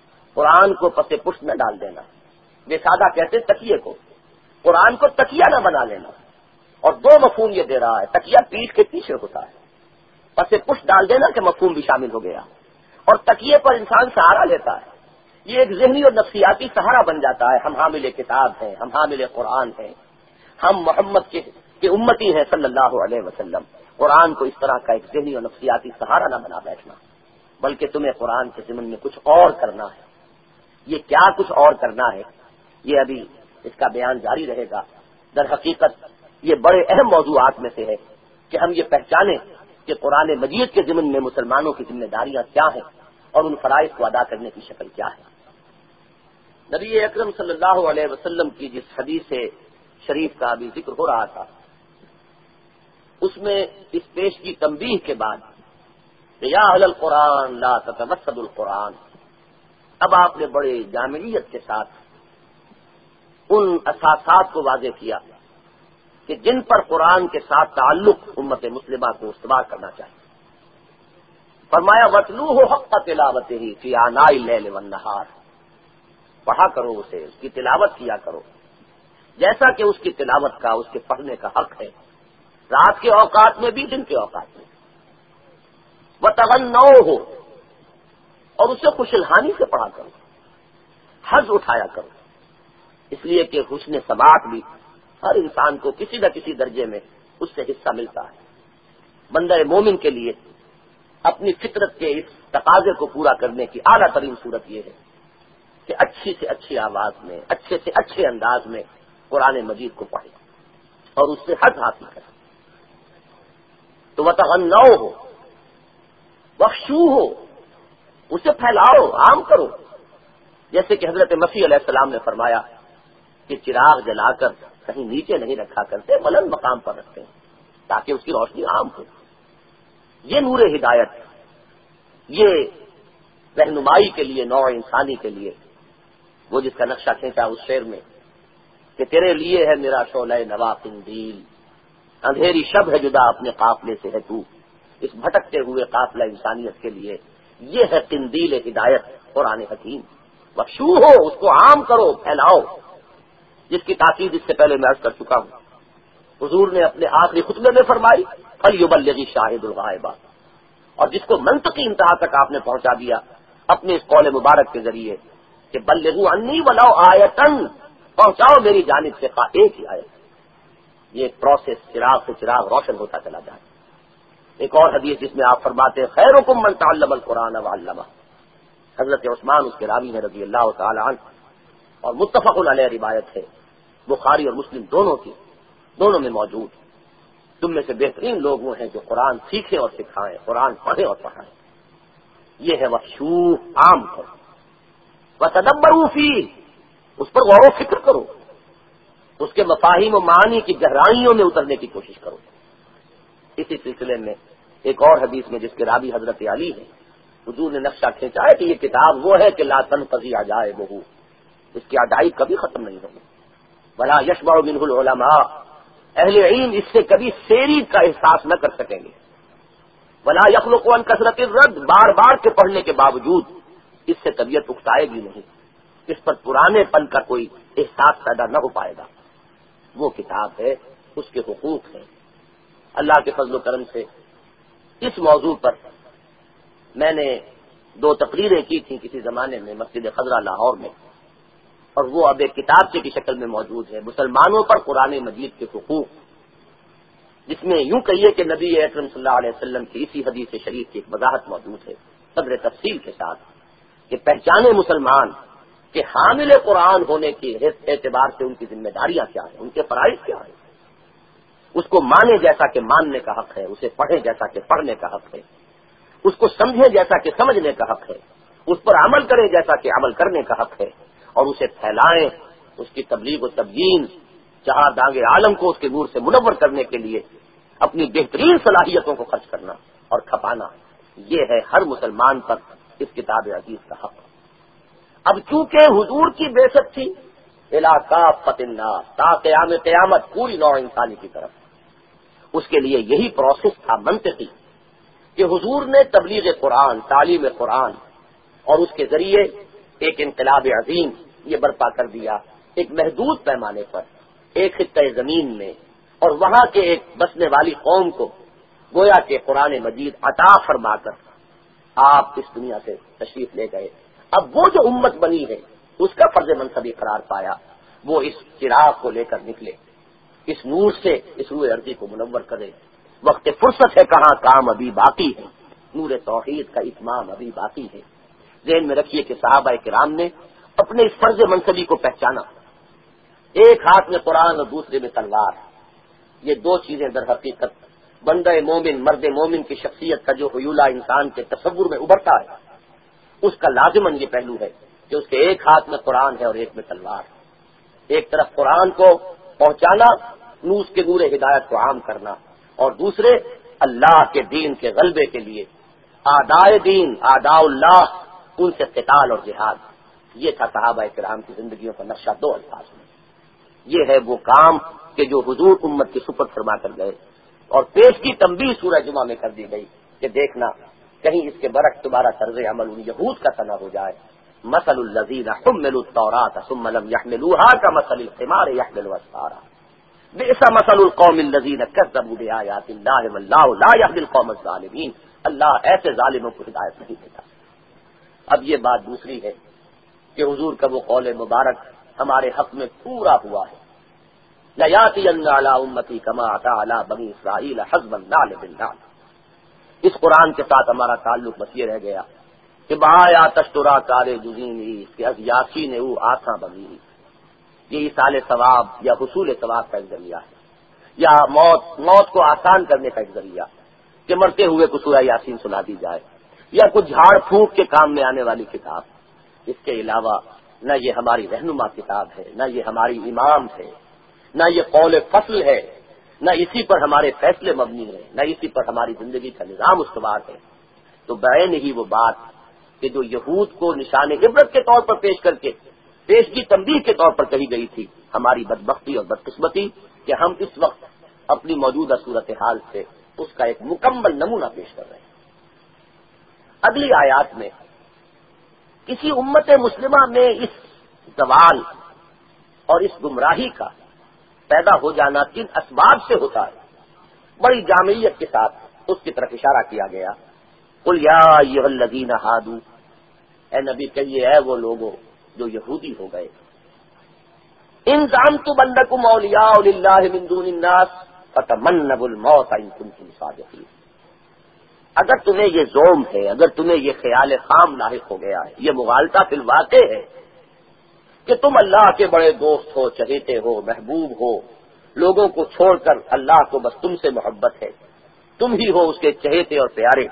قرآن کو پس پشت نہ ڈال دینا، بے سادہ کہتے تکیے کو، قرآن کو تکیہ نہ بنا لینا۔ اور دو مفہوم یہ دے رہا ہے، تکیہ پیٹھ کے پیچھے ہوتا ہے، پس پشت ڈال دینا کہ مفہوم بھی شامل ہو گیا، اور تکیے پر انسان سہارا لیتا ہے، یہ ایک ذہنی اور نفسیاتی سہارا بن جاتا ہے۔ ہم حامل کتاب ہیں، ہم حامل قرآن ہیں، ہم محمد کے امتی ہیں صلی اللہ علیہ وسلم۔ قرآن کو اس طرح کا ایک ذہنی اور نفسیاتی سہارا نہ بنا بیٹھنا، بلکہ تمہیں قرآن کے ضمن میں کچھ اور کرنا ہے۔ یہ کیا کچھ اور کرنا ہے، یہ ابھی اس کا بیان جاری رہے گا۔ در حقیقت یہ بڑے اہم موضوعات میں سے ہے کہ ہم یہ پہچانیں کہ قرآن مجید کے ضمن میں مسلمانوں کی ذمہ داریاں کیا ہیں اور ان فرائض کو ادا کرنے کی شکل کیا ہے۔ نبی اکرم صلی اللہ علیہ وسلم کی جس حدیث شریف کا ابھی ذکر ہو رہا تھا، اس میں اس پیش کی تنبیہ کے بعد کہ یا اہل القرآن لا تتوسد القرآن، اب آپ نے بڑے جامعیت کے ساتھ ان اساسات کو واضح کیا کہ جن پر قرآن کے ساتھ تعلق امت مسلمہ کو استوار کرنا چاہیے۔ فرمایا وَاتْلُوهُ حَقَّ تِلَاوَتِهِ فِي آنَاءِ اللَّيْلِ وَالنَّهَارِ، پڑھا کرو اسے، اس کی تلاوت کیا کرو جیسا کہ اس کی تلاوت کا، اس کے پڑھنے کا حق ہے، رات کے اوقات میں بھی، دن کے اوقات میں۔ وَتَغَنَّوْهُ، اور اسے خوش الحانی سے پڑھا کرو، حظ اٹھایا کرو، اس لیے کہ حسن سماعت بھی ہر انسان کو کسی نہ کسی درجے میں اس سے حصہ ملتا ہے۔ بندہ مومن کے لیے اپنی فطرت کے اس تقاضے کو پورا کرنے کی اعلیٰ ترین صورت یہ ہے کہ اچھی سے اچھی آواز میں، اچھے سے اچھے انداز میں قرآن مجید کو پڑھے اور اس سے حظ حاصل کرے۔ تو وَتَغَنَّوْهُ، وَخْشُوهُ، اسے پھیلاؤ، عام کرو، جیسے کہ حضرت مسیح علیہ السلام نے فرمایا کہ چراغ جلا کر کہیں نیچے نہیں رکھا کرتے، بلند مقام پر رکھتے ہیں تاکہ اس کی روشنی عام ہو۔ یہ نور ہدایت یہ رہنمائی کے لیے نوع انسانی کے لیے وہ جس کا نقشہ کھینچا اس شعر میں کہ تیرے لیے ہے میرا شعلہ نوا قندیل، اندھیری شب ہے جدا اپنے قافلے سے ہے تو، اس بھٹکتے ہوئے قافلہ انسانیت کے لیے یہ ہے قندیل ہدایت قرآن حکیم، بخشو ہو اس کو عام کرو، پھیلاؤ، جس کی تاکید اس سے پہلے میں عرض کر چکا ہوں۔ حضور نے اپنے آخری خطبے میں فرمائی فلیبلغ شاہد الغائبہ، اور جس کو منطقی انتہا تک آپ نے پہنچا دیا اپنے اس قول مبارک کے ذریعے کہ بلغوا انی ولو آیتن، پہنچاؤ میری جانب سے ایک ہی آیت، یہ ایک پروسیس چراغ سے چراغ روشن ہوتا چلا جائے۔ ایک اور حدیث جس میں آپ فرماتے ہیں خیرکم من تعلم القرآن وعلمہ، حضرت عثمان اس کے راوی ہیں رضی اللہ تعالی عنہ، اور متفق علیہ روایت ہے بخاری اور مسلم دونوں کی، دونوں میں موجود، تم میں سے بہترین لوگ وہ ہیں جو قرآن سیکھیں اور سکھائیں، قرآن پڑھیں اور پڑھائیں، یہ ہے وحشو عام کرو، وتدبروا فیہ، اس پر غور و فکر کرو، اس کے مفاہیم و معانی کی گہرائیوں میں اترنے کی کوشش کرو۔ اسی سلسلے میں ایک اور حدیث میں جس کے راوی حضرت علی ہے، حضور نے نقشہ کھینچا ہے کہ یہ کتاب وہ ہے کہ لا تنقضی عجائبہ، اس کی عجائب کبھی ختم نہیں ہوگی، ولا یشبع منہ العلماء، اہل علم اس سے کبھی سیری کا احساس نہ کر سکیں گے، ولا یخلق عن کثرت الرد، بار بار کے پڑھنے کے باوجود اس سے طبیعت اکتائے گی نہیں، اس پر پرانے پن کا کوئی احساس پیدا نہ ہو پائے گا، وہ کتاب ہے، اس کے حقوق ہیں۔ اللہ کے فضل و کرم سے اس موضوع پر میں نے 2 تقریریں کی تھیں کسی زمانے میں مسجد خضرہ لاہور میں، اور وہ اب ایک کتاب کی شکل میں موجود ہے، مسلمانوں پر قرآن مجید کے حقوق، جس میں یوں کہیے کہ نبی اکرم صلی اللہ علیہ وسلم کی اسی حدیث شریف کی ایک وضاحت موجود ہے قدر تفصیل کے ساتھ کہ پہچانے مسلمان کہ حامل قرآن ہونے کے اعتبار سے ان کی ذمہ داریاں کیا ہیں، ان کے فرائض کیا ہیں، اس کو مانے جیسا کہ ماننے کا حق ہے، اسے پڑھے جیسا کہ پڑھنے کا حق ہے، اس کو سمجھے جیسا کہ سمجھنے کا حق ہے، اس پر عمل کرے جیسا کہ عمل کرنے کا حق ہے، اور اسے پھیلائیں، اس کی تبلیغ و تبیین جہاں دانگ عالم کو اس کے نور سے منور کرنے کے لیے اپنی بہترین صلاحیتوں کو خرچ کرنا اور کھپانا، یہ ہے ہر مسلمان پر اس کتاب عزیز کا حق۔ اب چونکہ حضور کی بعثت تھی الی کافۃ الناس، تا قیام قیامت پوری نوع انسانی کی طرف، اس کے لیے یہی پروسیس تھا منطقی کہ حضور نے تبلیغ قرآن، تعلیم قرآن اور اس کے ذریعے ایک انقلاب عظیم یہ برپا کر دیا ایک محدود پیمانے پر، ایک خطہ زمین میں، اور وہاں کے ایک بسنے والی قوم کو گویا کہ قرآن مجید عطا فرما کر آپ اس دنیا سے تشریف لے گئے۔ اب وہ جو امت بنی ہے اس کا فرض منصبی قرار پایا، وہ اس چراغ کو لے کر نکلے، اس نور سے اس روئے ارضی کو منور کرے۔ وقت فرصت ہے کہاں، کام ابھی باقی ہے، نور توحید کا اتمام ابھی باقی ہے۔ ذہن میں رکھیے کہ صحابہ کرام نے اپنے اس فرض منصبی کو پہچانا، ایک ہاتھ میں قرآن اور دوسرے میں تلوار، یہ 2 چیزیں در حقیقت بندہ مومن، مرد مومن کی شخصیت کا جو حیولہ انسان کے تصور میں ابھرتا ہے اس کا لازماً یہ پہلو ہے کہ اس کے ایک ہاتھ میں قرآن ہے اور ایک میں تلوار، ایک طرف قرآن کو پہنچانا، نور کے نور ہدایت کو عام کرنا، اور دوسرے اللہ کے دین کے غلبے کے لیے اعدائے دین، اعداء اللہ، ان سے قتال اور جہاد۔ یہ تھا صحابہ کرام کی زندگیوں کا نقشہ 2 الفاظ میں۔ یہ ہے وہ کام کہ جو حضور امت کے سپرد فرما کر گئے، اور پیش کی تنبیہ سورہ جمعہ میں کر دی گئی کہ دیکھنا کہیں اس کے برعکس تمہارا طرز عمل ان یہود کا سنا ہو جائے۔ مثل الذین حملوا التوراۃ ثم لم يحملوها كمثل الحمار يحمل اسفارا بئس مثل القوم الذین کذبوا بآیات اللہ واللہ لا يهدی القوم الظالمین، اللہ ایسے ظالموں کو ہدایت نہیں دیتا۔ اب یہ بات دوسری ہے کہ حضور کا وہ قول مبارک ہمارے حق میں پورا ہوا ہے، لَيَأْتِيَنَّ عَلَىٰ أُمَّتِي كَمَا أَتَىٰ عَلَىٰ بَنِي إِسْرَائِيلَ حَزْبَ النَّعْلِ بِالنَّعْلِ۔ اس قرآن کے ساتھ ہمارا تعلق بس یہ رہ گیا کہ بآیا تشترا کار جزینی کہ از یاسین او آساں بنی، یہ ایصال ثواب یا حصول ثواب کا ایک ذریعہ ہے، یا موت کو آسان کرنے کا ایک ذریعہ کہ مرتے ہوئے کو سورہ یاسین سنا دی جائے، یا کچھ جھاڑ پھونک کے کام میں آنے والی کتاب۔ اس کے علاوہ نہ یہ ہماری رہنما کتاب ہے، نہ یہ ہماری امام ہے، نہ یہ قول فصل ہے، نہ اسی پر ہمارے فیصلے مبنی ہیں، نہ اسی پر ہماری زندگی کا نظام استوار ہے۔ تو بعین ہی وہ بات کہ جو یہود کو نشان عبرت کے طور پر پیش کر کے پیشگی تنبیہ کے طور پر کہی گئی تھی، ہماری بدبختی اور بدقسمتی کہ ہم اس وقت اپنی موجودہ صورتحال سے اس کا ایک مکمل نمونہ پیش کر رہے ہیں۔ اگلی آیات میں کسی امت مسلمہ میں اس زوال اور اس گمراہی کا پیدا ہو جانا کن اسباب سے ہوتا ہے، بڑی جامعیت کے ساتھ اس کی طرف اشارہ کیا گیا۔ قل یا ایھا الذین ھادوا، اے نبی کہیے اے وہ لوگوں جو یہودی ہو گئے، ان زعمتم انکم اولیاء للہ من دون الناس فتمنوا الموت ان کنتم صادقین، اگر تمہیں یہ زوم ہے، اگر تمہیں یہ خیال خام لاحق ہو گیا ہے، یہ مغالطہ فی الواقع ہے کہ تم اللہ کے بڑے دوست ہو، چہیتے ہو، محبوب ہو، لوگوں کو چھوڑ کر اللہ کو بس تم سے محبت ہے، تم ہی ہو اس کے چہیتے اور پیارے،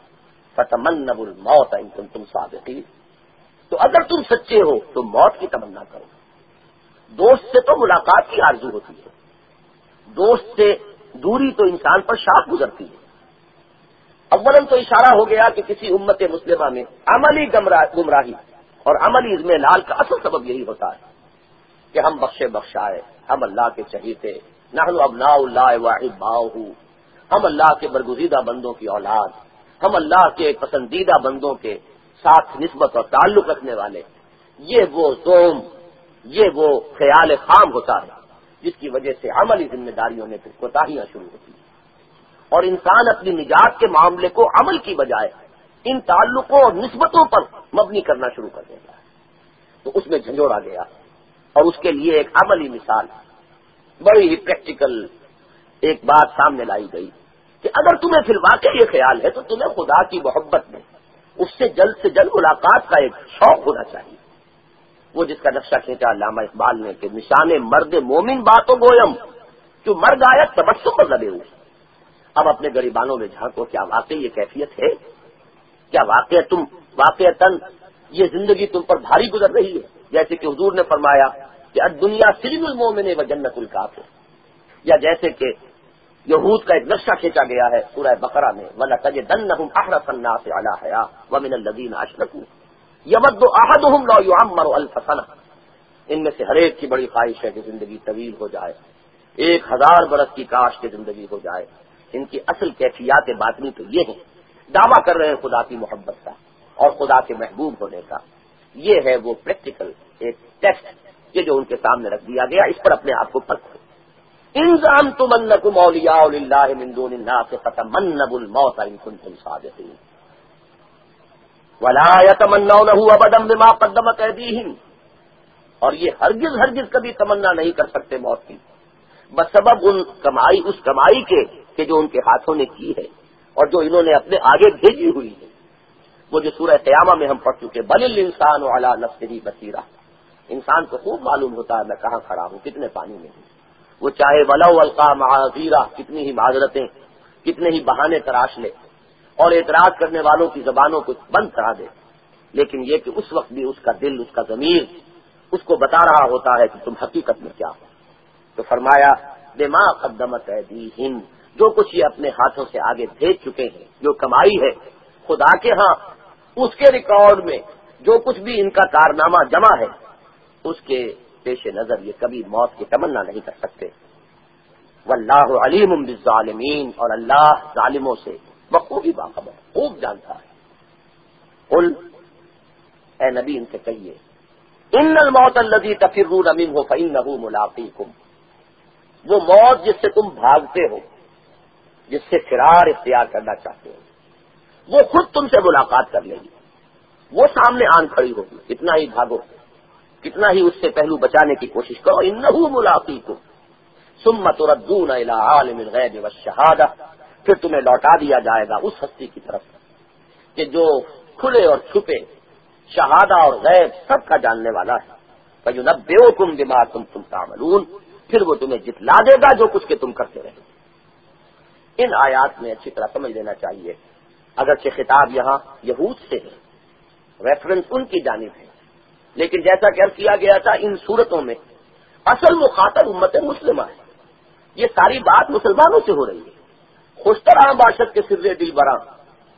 فتمنوا الموت ان کنتم صادقین، تو اگر تم سچے ہو تو موت کی تمنا کرو۔ دوست سے تو ملاقات کی آرزو ہوتی ہے، دوست سے دوری تو انسان پر شاق گزرتی ہے۔ اولاً تو اشارہ ہو گیا کہ کسی امت مسلمہ میں عملی گمراہی اور عملی اضمحلال کا اصل سبب یہی ہوتا ہے کہ ہم بخشے بخشائے، ہم اللہ کے چہیتے، نحن ابناء اللہ واحباؤہ، ہم اللہ کے برگزیدہ بندوں کی اولاد، ہم اللہ کے پسندیدہ بندوں کے ساتھ نسبت اور تعلق رکھنے والے، یہ وہ زوم، یہ وہ خیال خام ہوتا ہے جس کی وجہ سے عملی ذمہ داریوں میں پھر کوتاہیاں شروع ہوتی ہیں، اور انسان اپنی نجات کے معاملے کو عمل کی بجائے ان تعلقوں اور نسبتوں پر مبنی کرنا شروع کر دیتا ہے، تو اس میں جھنجھوڑا گیا، اور اس کے لیے ایک عملی مثال، بڑی ہی پریکٹیکل ایک بات سامنے لائی گئی کہ اگر تمہیں فی الواقع یہ خیال ہے تو تمہیں خدا کی محبت میں اس سے جلد ملاقات کا ایک شوق ہونا چاہیے، وہ جس کا نقشہ کھینچا علامہ اقبال نے کہ نشان مرد مومن باتوں گویم جو مرد آیا تبسم پر لگے ہوئے۔ اب اپنے گریبانوں میں جھانکو، کیا واقعی یہ کیفیت ہے؟ کیا واقعتاً یہ زندگی تم پر بھاری گزر رہی ہے؟ جیسے کہ حضور نے فرمایا کہ الدنیا سجن المومن و جنت الکافر، یا جیسے کہ یہود کا ایک نقشہ کھینچا گیا ہے سورہ بقرہ میں وَلَتَجِدَنَّهُمْ أَحْرَصَ النَّاسِ عَلَىٰ حَيَاةٍ وَمِنَ الَّذِينَ أَشْرَكُوا يَوَدُّ أَحَدُهُمْ لَوْ يُعَمَّرُ أَلْفَ سَنَةٍ، ان میں سے ہر ایک کی بڑی خواہش ہے کہ زندگی طویل ہو جائے، 1000 برس کی کاش کی زندگی ہو جائے۔ ان کی اصل کیفیات باطنی تو یہ ہیں، دعویٰ کر رہے ہیں خدا کی محبت کا اور خدا کے محبوب ہونے کا۔ یہ ہے وہ پریکٹیکل ایک ٹیسٹ کہ جو ان کے سامنے رکھ دیا گیا، اس پر اپنے آپ کو پرکھو۔ ان زعمتم انکم اولیاء للہ من دون الناس فتمنوا الموت ان کنتم صادقین ولا يتمنونه ابدا بما قدمت ایدیہم، اور یہ ہرگز کبھی تمنا نہیں کر سکتے موت کی، بسبب اس کمائی کے کہ جو ان کے ہاتھوں نے کی ہے اور جو انہوں نے اپنے آگے بھیجی ہوئی ہے۔ وہ جو سورہ قیامہ میں ہم پڑھ چکے بل الانسان علی نفسہ بصیرہ، انسان کو خوب معلوم ہوتا ہے میں کہاں کھڑا ہوں، کتنے پانی میں ہوں، وہ چاہے ولو القا معاذیرہ، کتنی ہی معذرتیں، کتنے ہی بہانے تراش لے اور اعتراض کرنے والوں کی زبانوں کو بند کرا دے، لیکن یہ کہ اس وقت بھی اس کا دل، اس کا ضمیر اس کو بتا رہا ہوتا ہے کہ تم حقیقت میں کیا ہو۔ تو فرمایا بما قدمت ایدیہم، جو کچھ یہ اپنے ہاتھوں سے آگے بھیج چکے ہیں، جو کمائی ہے خدا کے ہاں، اس کے ریکارڈ میں جو کچھ بھی ان کا کارنامہ جمع ہے، اس کے پیش نظر یہ کبھی موت کی تمنا نہیں کر سکتے۔ واللہ علیم بالظالمین، اور اللہ ظالموں سے بخوبی باخبر، خوب جانتا ہے۔ قل، اے نبی ان سے کہیے، ان الموت الذی تفرون منہ فانہ ملاقیکم، وہ موت جس سے تم بھاگتے ہو، جس سے فرار اختیار کرنا چاہتے ہو، وہ خود تم سے ملاقات کر لے گی، وہ سامنے آن کھڑی ہوگی، کتنا ہی بھاگو، کتنا ہی اس سے پہلو بچانے کی کوشش کرو، انہ ملاقیکم ثم تردون الی عالم الغیب والشہادہ، پھر تمہیں لوٹا دیا جائے گا اس ہستی کی طرف کہ جو کھلے اور چھپے، شہادہ اور غیب سب کا جاننے والا ہے۔ فینبئکم بما کنتم تعملون، پھر وہ تمہیں جتلا دے گا جو کچھ کہ تم کرتے رہے۔ ان آیات میں اچھی طرح سمجھ لینا چاہیے، اگرچہ خطاب یہاں یہود سے ہے، ریفرنس ان کی جانب ہے، لیکن جیسا کہ عرض کیا گیا تھا ان صورتوں میں اصل مخاطب امت مسلمہ ہے، یہ ساری بات مسلمانوں سے ہو رہی ہے۔ خوشتر باشد کے سر دل براں،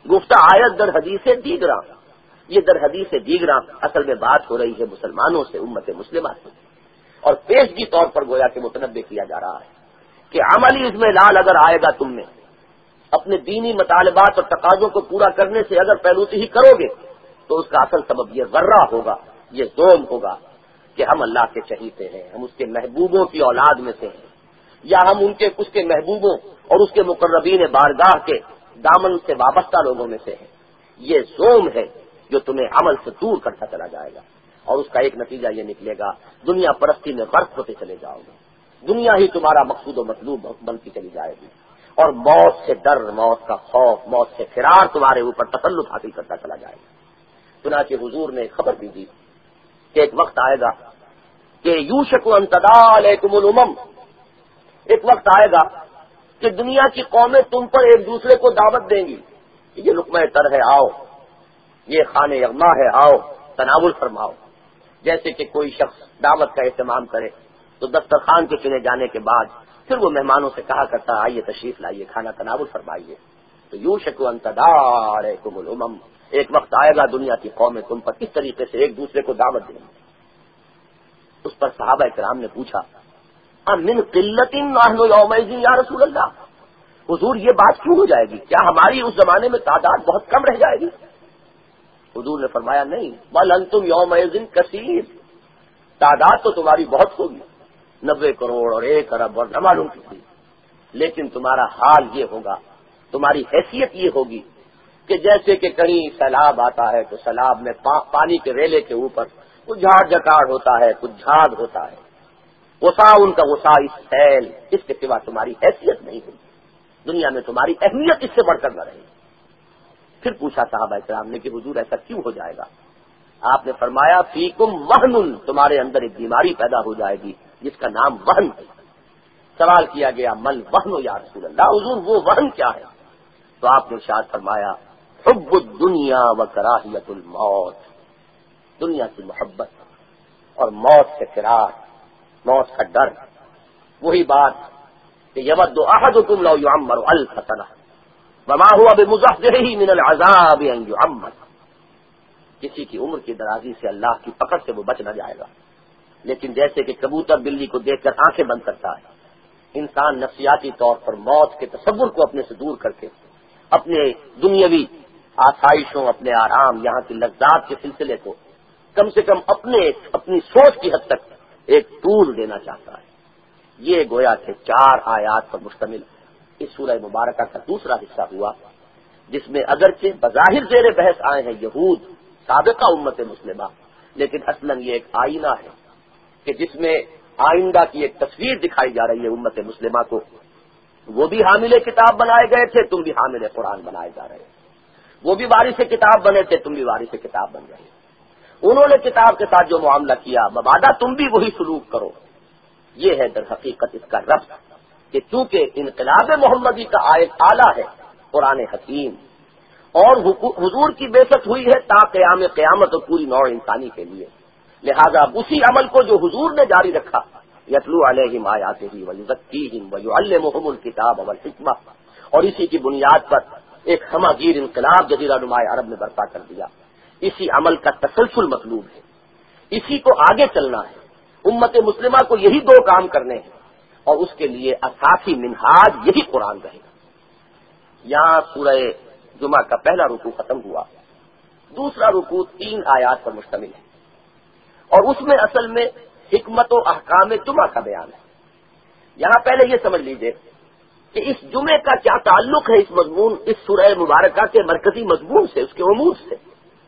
گفتہ آیت در حدیث دیگراں، یہ در حدیث دیگراں اصل میں بات ہو رہی ہے مسلمانوں سے، امت مسلمہ سے، اور پیشگی طور پر گویا کہ متنبہ کیا جا رہا ہے کہ عملی اجملال اگر آئے گا تم میں، اپنے دینی مطالبات اور تقاضوں کو پورا کرنے سے اگر پہلوتی ہی کرو گے تو اس کا اصل سبب یہ ذرہ ہوگا، یہ زوم ہوگا کہ ہم اللہ کے چہیتے ہیں، ہم اس کے محبوبوں کی اولاد میں سے ہیں، یا ہم اس کے محبوبوں اور اس کے مقربین بارگاہ کے دامن سے وابستہ لوگوں میں سے ہیں۔ یہ زوم ہے جو تمہیں عمل سے دور کرتا چلا جائے گا، اور اس کا ایک نتیجہ یہ نکلے گا دنیا پرستی میں غرق ہوتے چلے جاؤ گے، دنیا ہی تمہارا مقصود و مطلوب بنتی چلی جائے گی، اور موت سے ڈر، موت کا خوف، موت سے فرار تمہارے اوپر تسلط حاصل کرتا چلا جائے گا۔ چنانچہ حضور نے خبر بھی دی کہ ایک وقت آئے گا کہ یوشک ان تداعی علیکم الامم، ایک وقت آئے گا کہ دنیا کی قومیں تم پر ایک دوسرے کو دعوت دیں گی، یہ لقمہ تر ہے آؤ، یہ خان یغما ہے آؤ تناول فرماؤ۔ جیسے کہ کوئی شخص دعوت کا اہتمام کرے تو دسترخوان کے چنے جانے کے بعد پھر وہ مہمانوں سے کہا کرتا آئیے تشریف لائیے، کھانا تناول فرمائیے۔ تو یوشک ان تداعی علیکم الامم، ایک وقت آئے گا دنیا کی قومیں تم پر کس طریقے سے ایک دوسرے کو دعوت دیں گی۔ اس پر صحابہ کرام نے پوچھا من قلت نحن یومئذ یا رسول اللہ، حضور یہ بات کیوں ہو جائے گی؟ کیا ہماری اس زمانے میں تعداد بہت کم رہ جائے گی؟ حضور نے فرمایا نہیں، بل انتم یومئذ کثیر، تعداد تو تمہاری بہت ہوگی، 90 کروڑ اور 1 ارب اور نہ معلوم کتنی، لیکن تمہارا حال یہ ہوگا، تمہاری حیثیت یہ ہوگی کہ جیسے کہ کہیں سیلاب آتا ہے تو سیلاب میں پانی کے ریلے کے اوپر کچھ جھاڑ جکاڑ ہوتا ہے، کچھ جھاگ ہوتا ہے، غصہ ان کا غصہ اس سیل، اس کے سوا تمہاری حیثیت نہیں ہوگی، دنیا میں تمہاری اہمیت اس سے بڑھ کر نہ رہے گی۔ پھر پوچھا صحابہ کرام نے کہ حضور ایسا کیوں ہو جائے گا؟ آپ نے فرمایا فیکم وہن، تمہارے اندر ایک بیماری پیدا ہو جائے گی جس کا نام وہن ہے۔ سوال کیا گیا مل وہن یا رسول اللہ، حضور وہ وہن کیا ہے؟ تو آپ نے ارشاد فرمایا حب الدنیا و کراہیت الموت، دنیا کی محبت اور موت سے فرار، موت کا ڈر۔ وہی بات کہ یود احدکم لو یعمر الف سنہ وما هو بمزحزحه من العذاب ان یعمر، کسی کی عمر کی درازی سے اللہ کی پکڑ سے وہ بچ نہ جائے گا، لیکن جیسے کہ کبوتر بلی کو دیکھ کر آنکھیں بند کرتا ہے، انسان نفسیاتی طور پر موت کے تصور کو اپنے سے دور کر کے اپنے دنیاوی آسائشوں، اپنے آرام، یہاں کی لذات کے سلسلے کو کم سے کم اپنی سوچ کی حد تک ایک طول دینا چاہتا ہے۔ یہ گویا کہ 4 آیات پر مشتمل اس سورہ مبارکہ کا دوسرا حصہ ہوا، جس میں اگرچہ بظاہر زیر بحث آئے ہیں یہود سابقہ امت مسلمہ، لیکن اصلاً یہ ایک آئینہ ہے کہ جس میں آئندہ کی ایک تصویر دکھائی جا رہی ہے امت مسلمہ کو۔ وہ بھی حامل کتاب بنائے گئے تھے، تم بھی حامل قرآن بنائے جا رہے، وہ بھی وارث کتاب بنے تھے، تم بھی وارث کتاب بن رہے، انہوں نے کتاب کے ساتھ جو معاملہ کیا مبادہ تم بھی وہی سلوک کرو۔ یہ ہے در حقیقت اس کا ربط کہ چونکہ انقلاب محمدی کا آیت اعلیٰ ہے قرآن حکیم، اور حضور کی بعثت ہوئی ہے تا قیامت اور پوری نوع انسانی کے لیے، لہذا اسی عمل کو جو حضور نے جاری رکھا، یتلو علیہم آیاتہ ویزکیہم ویعلمہم الکتاب والحکمہ، اور اسی کی بنیاد پر ایک ہمہ گیر انقلاب جزیرہ نماء عرب میں برپا کر دیا، اسی عمل کا تسلسل مطلوب ہے، اسی کو آگے چلنا ہے، امت مسلمہ کو یہی 2 کام کرنے ہیں، اور اس کے لیے اساسی منہاج یہی قرآن رہے گا۔ یہاں سورہ جمعہ کا پہلا رکوع ختم ہوا، دوسرا رکوع 3 آیات پر مشتمل ہے، اور اس میں اصل میں حکمت و احکام جمعہ کا بیان ہے۔ یہاں پہلے یہ سمجھ لیجئے کہ اس جمعے کا کیا تعلق ہے اس سورہ مبارکہ کے مرکزی مضمون سے، اس کے عمود سے،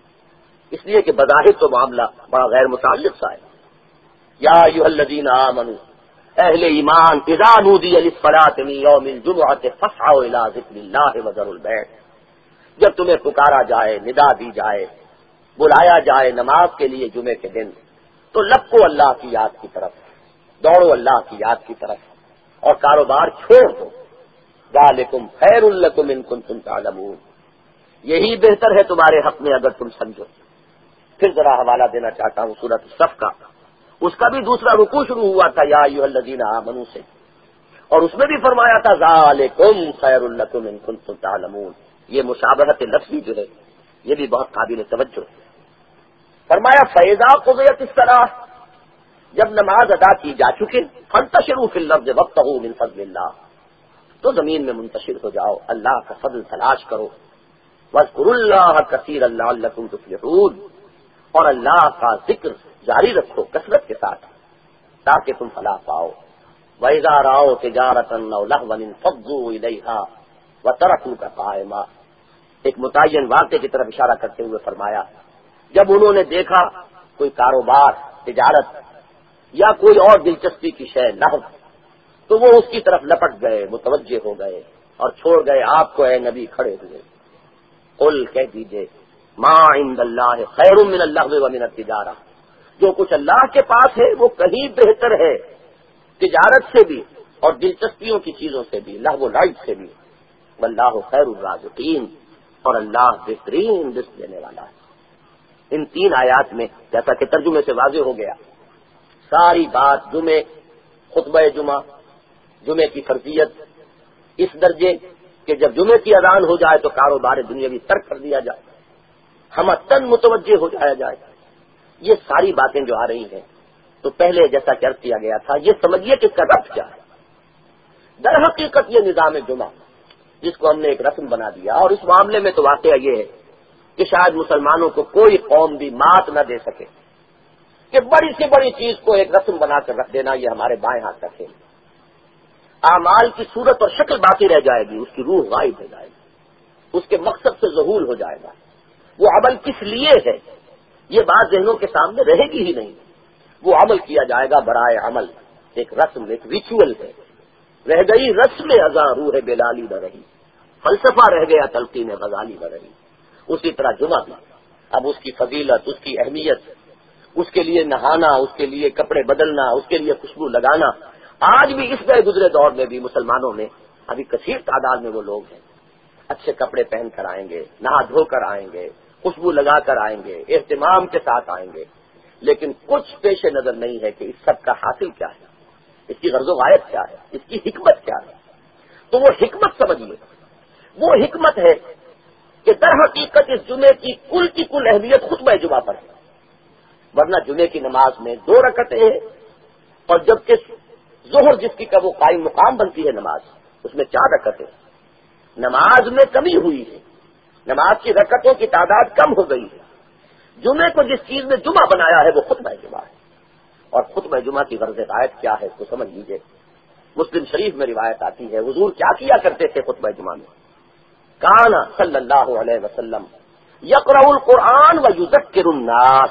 اس لیے کہ بظاہر تو معاملہ بڑا غیر متعلق سا ہے۔ یا ایھا الذین آمنوا، اہل ایمان، اذا نودی للصلاۃ من یوم الجمعۃ فاسعوا الی ذکر اللہ وذروا البیع، جب تمہیں پکارا جائے، ندا دی جائے، بلایا جائے نماز کے لیے جمعے کے دن، تو لپکو اللہ کی یاد کی طرف، دوڑو اللہ کی یاد کی طرف، اور کاروبار چھوڑ دو۔ ذالکم خیر لکم ان کنتم تعلمون، یہی بہتر ہے تمہارے حق میں اگر تم سمجھو۔ پھر ذرا حوالہ دینا چاہتا ہوں سورۃ الصف کا، اس کا بھی دوسرا رکوع شروع ہوا تھا یا ایھا الذین آمنوا سے، اور اس میں بھی فرمایا تھا ذالکم خیر لکم ان کنتم تعلمون، یہ مشابہت لفظی جو ہے یہ بھی بہت قابل توجہ ہے. فرمایا فَإِذَا قُضِيَتِ الصَّلَاةُ، جب نماز ادا کی جا چکے، فَانتَشِرُوا فِي الْأَرْضِ وَابْتَغُوا مِنْ فَضْلِ اللَّهِ، تو زمین میں منتشر ہو جاؤ، اللہ کا فضل تلاش کرو. وَاذْكُرُوا اللَّهَ كَثِيرًا لَعَلَّكُمْ تُفْلِحُونَ، اور اللہ کا ذکر جاری رکھو کثرت کے ساتھ تاکہ تم فلاح پاؤ. وَإِذَا رَأَوْا تِجَارَةً أَوْ لَهْوًا انفَضُّوا إِلَيْهَا وَتَرَكُوكَ قَائِمًا. ایک متعین واقعے کی طرف اشارہ کرتے ہوئے فرمایا جب انہوں نے دیکھا کوئی کاروبار، تجارت یا کوئی اور دلچسپی کی شے لہو، تو وہ اس کی طرف لپٹ گئے، متوجہ ہو گئے اور چھوڑ گئے آپ کو اے نبی کھڑے ہوئے. قل کہہ دیجئے ما عند اللہ خیر من اللغو ومن التجارہ، جو کچھ اللہ کے پاس ہے وہ کہیں بہتر ہے تجارت سے بھی اور دلچسپیوں کی چیزوں سے بھی، لہو لعب سے بھی. واللہ خیر الرازقین، اور اللہ بہترین رزق دینے والا ہے. ان 3 آیات میں جیسا کہ ترجمے سے واضح ہو گیا ساری بات جمعے، خطبہ جمعہ، جمعے کی فرضیت اس درجے کہ جب جمعے کی اذان ہو جائے تو کاروبار دنیاوی ترک کر دیا جائے، ہمتن متوجہ ہو جایا جائے. یہ ساری باتیں جو آ رہی ہیں تو پہلے جیسا کہ عرض کیا گیا تھا یہ سمجھیے کہ اس کا ربط کیا ہے. در حقیقت یہ نظام جمعہ جس کو ہم نے ایک رسم بنا دیا، اور اس معاملے میں تو واقعہ یہ ہے کہ شاید مسلمانوں کو کوئی قوم بھی مات نہ دے سکے کہ بڑی سے بڑی چیز کو ایک رسم بنا کر رکھ دینا یہ ہمارے بائیں ہاتھ کا کھیل. اعمال کی صورت اور شکل باقی رہ جائے گی، اس کی روح غائب ہو جائے گی، اس کے مقصد سے ظہور ہو جائے گا. وہ عمل کس لیے ہے یہ بات ذہنوں کے سامنے رہے گی ہی نہیں. وہ عمل کیا جائے گا برائے عمل، ایک رسم، ایک ریچول ہے. رہ گئی رسم ازاں روح بلالی نہ رہی، فلسفہ رہ گیا تلقین غزالی نہ رہی. اسی طرح جمعہ بھی اب اس کی فضیلت، اس کی اہمیت، اس کے لیے نہانا، اس کے لیے کپڑے بدلنا، اس کے لیے خوشبو لگانا، آج بھی اس گئے گزرے دور میں بھی مسلمانوں میں ابھی کثیر تعداد میں وہ لوگ ہیں اچھے کپڑے پہن کر آئیں گے، نہا دھو کر آئیں گے، خوشبو لگا کر آئیں گے، اہتمام کے ساتھ آئیں گے، لیکن کچھ پیش نظر نہیں ہے کہ اس سب کا حاصل کیا ہے، اس کی غرض و غایت کیا ہے، اس کی حکمت کیا ہے. تو وہ حکمت سمجھیے، وہ حکمت ہے کہ در حقیقت اس جمعے کی کل اہمیت خطبہ جمعہ پر ہے. ورنہ جمعے کی نماز میں 2 رکعتیں ہیں، اور جبکہ ظہر جس کی کا وہ قائم مقام بنتی ہے نماز، اس میں 4 رکعتیں. نماز میں کمی ہوئی ہے، نماز کی رکعتوں کی تعداد کم ہو گئی ہے. جمعے کو جس چیز نے جمعہ بنایا ہے وہ خطبہ جمعہ ہے. اور خطبہ جمعہ کی غرض غایت کیا ہے اس کو سمجھ لیجیے. مسلم شریف میں روایت آتی ہے حضور کیا کیا کرتے تھے خطبہ جمعہ میں. کان صلی اللہ علیہ وسلم یقرأ القرآن ویذکر الناس،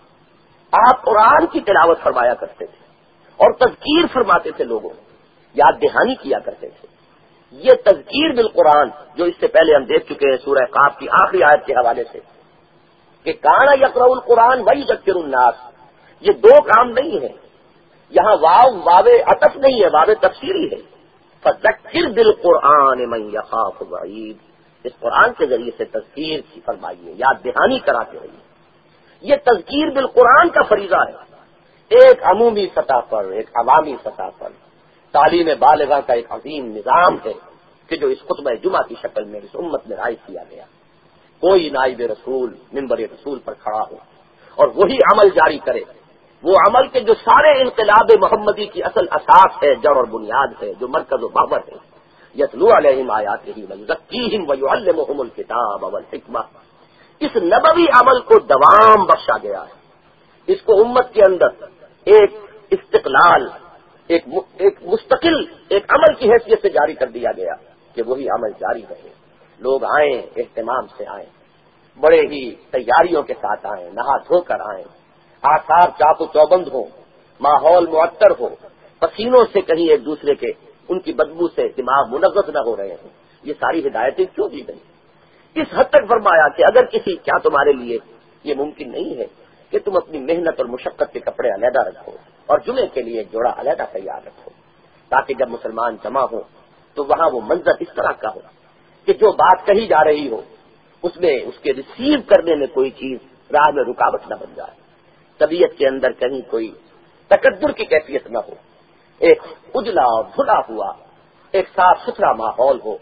آپ قرآن کی تلاوت فرمایا کرتے تھے اور تذکیر فرماتے تھے، لوگوں یاد دہانی کیا کرتے تھے. یہ تذکیر بالقرآن جو اس سے پہلے ہم دیکھ چکے ہیں سورہ قاف کی آخری آیت کے حوالے سے کہ کان یقرأ القرآن ویذکر الناس، یہ 2 کام نہیں ہے. یہاں واو عطف نہیں ہے، واو تفسیری ہے. فذکر بالقرآن من یخاف وعید، اس قرآن کے ذریعے سے تذکیر فرمائیے، یاد دہانی کراتے رہیے. یہ تذکیر بالقرآن کا فریضہ ہے، ایک عمومی سطح پر، ایک عوامی سطح پر. تعلیم بالغہ کا ایک عظیم نظام ہے کہ جو اس خطبہ جمعہ کی شکل میں اس امت میں رائج کیا گیا. کوئی نائب رسول منبر رسول پر کھڑا ہو اور وہی عمل جاری کرے، وہ عمل کے جو سارے انقلاب محمدی کی اصل اساس ہے، جڑ اور بنیاد ہے، جو مرکز و محور ہے. یتلو علیہم آیاتہ ویزکیہم ویعلمہم الکتاب والحکمہ، اس نبوی عمل کو دوام بخشا گیا ہے. اس کو امت کے اندر ایک استقلال، ایک مستقل ایک عمل کی حیثیت سے جاری کر دیا گیا کہ وہی عمل جاری رہے. لوگ آئیں، اہتمام سے آئیں، بڑے ہی تیاریوں کے ساتھ آئیں، نہا دھو کر آئیں، آثار چاق و چوبند ہو، ماحول معطر ہو، پسینوں سے کہیں ایک دوسرے کے ان کی بدبو سے دماغ منغص نہ ہو رہے ہیں. یہ ساری ہدایتیں کیوں دی گئی؟ اس حد تک فرمایا کہ اگر کیا تمہارے لیے یہ ممکن نہیں ہے کہ تم اپنی محنت اور مشقت کے کپڑے علیحدہ رکھو اور جمعے کے لیے ایک جوڑا علیحدہ تیار رکھو، تاکہ جب مسلمان جمع ہو تو وہاں وہ منظر اس طرح کا ہو کہ جو بات کہی جا رہی ہو اس میں اس کے ریسیو کرنے میں کوئی چیز راہ میں رکاوٹ نہ بن جائے. طبیعت کے اندر کہیں کوئی تکدر کی کیفیت نہ ہو، ایک اجلا اور دھلا ہوا ایک صاف ستھرا ماحول ہو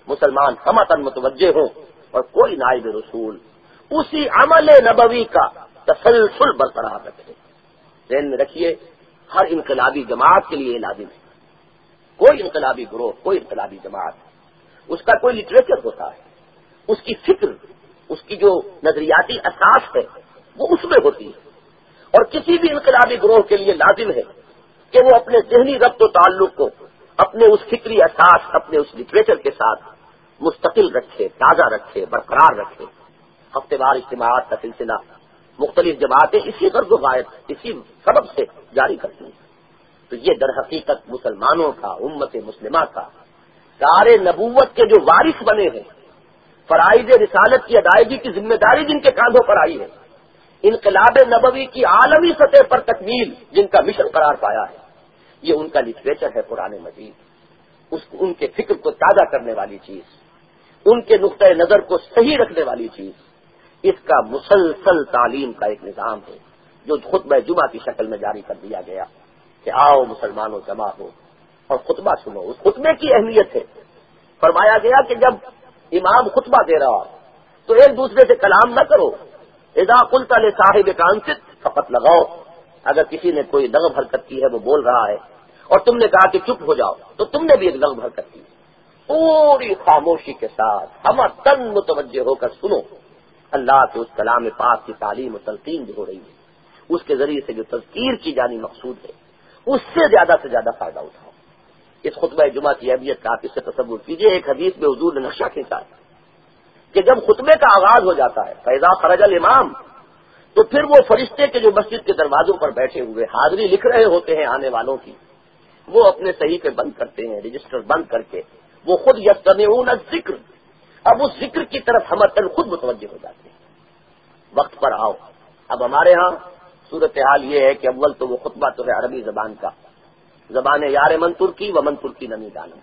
مسلمان ہمتن متوجہ ہوں اور کوئی نائب رسول اسی عمل نبوی کا تسلسل برقرار رکھے. ذہن میں رکھیے ہر انقلابی جماعت کے لیے یہ لازم ہے. کوئی انقلابی گروہ، کوئی انقلابی جماعت، اس کا کوئی لٹریچر ہوتا ہے، اس کی فکر، اس کی جو نظریاتی اساس ہے وہ اس میں ہوتی ہے. اور کسی بھی انقلابی گروہ کے لیے لازم ہے کہ وہ اپنے ذہنی ربط و تعلق کو اپنے اس فکری اساس، اپنے اس لٹریچر کے ساتھ مستقل رکھے، تازہ رکھے، برقرار رکھے. ہفتے وار اجتماعات کا سلسلہ مختلف جماعتیں اسی غرض و غایت، اسی سبب سے جاری کرتی ہیں. تو یہ در حقیقت مسلمانوں کا، امت مسلمہ کا، کار نبوت کے جو وارث بنے ہیں، فرائض رسالت کی ادائیگی کی ذمہ داری جن کے کاندھوں پر آئی ہے، انقلاب نبوی کی عالمی سطح پر تکمیل جن کا مشن قرار پایا ہے، یہ ان کا لٹریچر ہے قرآن مجید. ان کے فکر کو تازہ کرنے والی چیز، ان کے نقطۂ نظر کو صحیح رکھنے والی چیز، اس کا مسلسل تعلیم کا ایک نظام ہے جو خطبہ جمعہ کی شکل میں جاری کر دیا گیا کہ آؤ مسلمانوں جمع ہو اور خطبہ سنو. اس خطبے کی اہمیت ہے. فرمایا گیا کہ جب امام خطبہ دے رہا تو ایک دوسرے سے کلام نہ کرو. اذا قلت لصاحب انصت فقط لگاؤ. اگر کسی نے کوئی لغو حرکت کی ہے، وہ بول رہا ہے اور تم نے کہا کہ چپ ہو جاؤ، تو تم نے بھی ایک لغو حرکت کی. پوری خاموشی کے ساتھ ہم تن متوجہ ہو کر سنو. اللہ کے اس کلام پاک کی تعلیم و تلقین جو ہو رہی ہے، اس کے ذریعے سے جو تذکیر کی جانی مقصود ہے، اس سے زیادہ فائدہ اٹھاؤ. اس خطبہ جمعہ کی اہمیت کا آپ اس سے تصور کیجئے. ایک حدیث میں حضور نے نقشہ کھینچا ہے کہ جب خطبے کا آغاز ہو جاتا ہے فیضا خرج الامام، تو پھر وہ فرشتے کے جو مسجد کے دروازوں پر بیٹھے ہوئے حاضری لکھ رہے ہوتے ہیں آنے والوں کی، وہ اپنے صحیفے بند کرتے ہیں، رجسٹر بند کر کے وہ خود یستمعون الذکر، اب اس ذکر کی طرف ہمتن خود متوجہ ہو جاتے ہیں. وقت پر آؤ. اب ہمارے ہاں صورتحال یہ ہے کہ اول تو وہ خطبہ تو ہے عربی زبان کا، زبان یار من ترکی و من ترکی نمی دانم،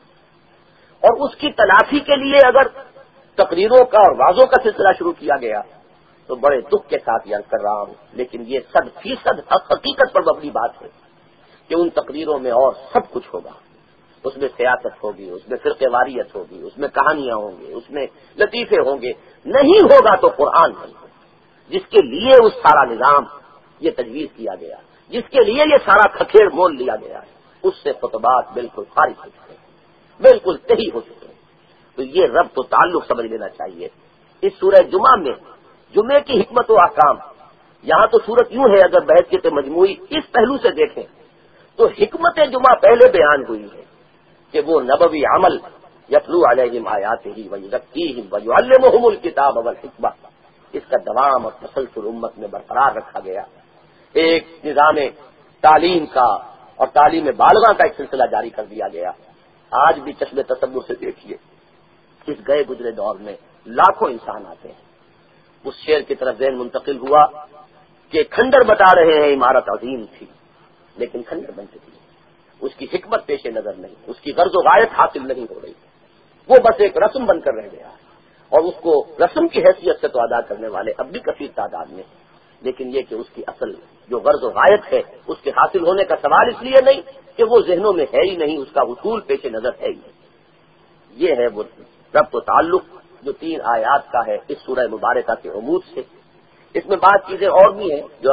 اور اس کی تلافی کے لیے اگر تقریروں کا اور وعظوں کا سلسلہ شروع کیا گیا تو بڑے دکھ کے ساتھ یاد کر رہا ہوں، لیکن یہ 100% حقیقت پر مبنی بات ہے کہ ان تقریروں میں اور سب کچھ ہوگا. اس میں سیاست ہوگی، اس میں فرقہ واریت ہوگی، اس میں کہانیاں ہوں گے، اس میں لطیفے ہوں گے. نہیں ہوگا تو قرآن نہیں ہوگا، جس کے لیے اس سارا نظام یہ تجویز کیا گیا، جس کے لیے یہ سارا کھکھیڑ مول لیا گیا ہے، اس سے خطبات بالکل خارج ہو چکے ہیں، بالکل صحیح ہو چکے ہیں. تو یہ ربط و تعلق سمجھ لینا چاہیے. اس سورہ جمعہ میں جمعے کی حکمت و احکام، یہاں تو صورت یوں ہے اگر بحثیت مجموعی اس پہلو سے دیکھیں تو حکمت جمعہ پہلے بیان ہوئی ہے کہ وہ نبوی عمل یتلو علیہم آیاتہ ویزکیہم ویعلمہم الکتاب والحکمہ، اس کا دوام اور تسلسل امت میں برقرار رکھا گیا. ایک نظام تعلیم کا اور تعلیم بالغاں کا ایک سلسلہ جاری کر دیا گیا. آج بھی چشم تصور سے دیکھیے اس گئے گزرے دور میں لاکھوں انسان آتے ہیں. اس شعر کی طرف ذہن منتقل ہوا کہ کھنڈر بتا رہے ہیں عمارت عظیم تھی لیکن کھنڈر بن چکی ہے. اس کی حکمت پیش نظر نہیں، اس کی غرض و غایت حاصل نہیں ہو رہی، وہ بس ایک رسم بن کر رہ گیا ہے. اور اس کو رسم کی حیثیت سے تو ادا کرنے والے اب بھی کثیر تعداد میں، لیکن یہ کہ اس کی اصل جو غرض و غایت ہے اس کے حاصل ہونے کا سوال اس لیے نہیں کہ وہ ذہنوں میں ہے ہی نہیں، اس کا اصول پیش نظر ہے ہی نہیں. یہ ہے وہ ربط و تعلق جو 3 آیات کا ہے اس سورہ مبارکہ کے عمود سے. اس میں بعض چیزیں اور بھی ہیں جو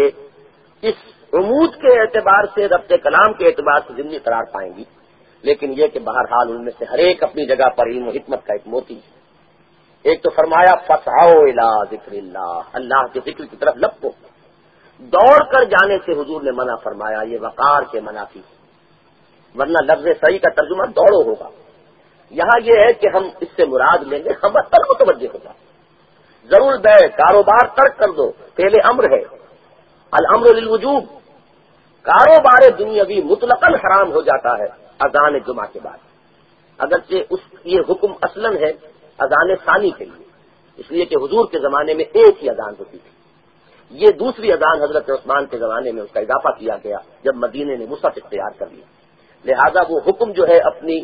اگرچہ اس عمود کے اعتبار سے ربط کلام کے اعتبار سے ضمنی قرار پائیں گی، لیکن یہ کہ بہرحال ان میں سے ہر ایک اپنی جگہ پر علم و حکمت کا ایک موتی ہے. ایک تو فرمایا فسعوا الی ذکر اللہ، اللہ کے ذکر کی طرف لپکو. دوڑ کر جانے سے حضور نے منع فرمایا، یہ وقار کے منافی، ورنہ لفظ صحیح کا ترجمہ دوڑو ہوگا. یہاں یہ ہے کہ ہم اس سے مراد لیں گے ہم تر متوجہ ہو جائیں. ضرور بے کاروبار ترک کر دو، پہلے امر ہے الامر للوجوب. کاروبار دنیاوی مطلقاً حرام ہو جاتا ہے اذان جمعہ کے بعد، اگرچہ یہ حکم اصلاً ہے اذان ثانی کے لیے، اس لیے کہ حضور کے زمانے میں ایک ہی اذان ہوتی تھی. یہ دوسری اذان حضرت عثمان کے زمانے میں اس کا اضافہ کیا گیا جب مدینے نے وسعت اختیار کر لیا. لہذا وہ حکم جو ہے اپنی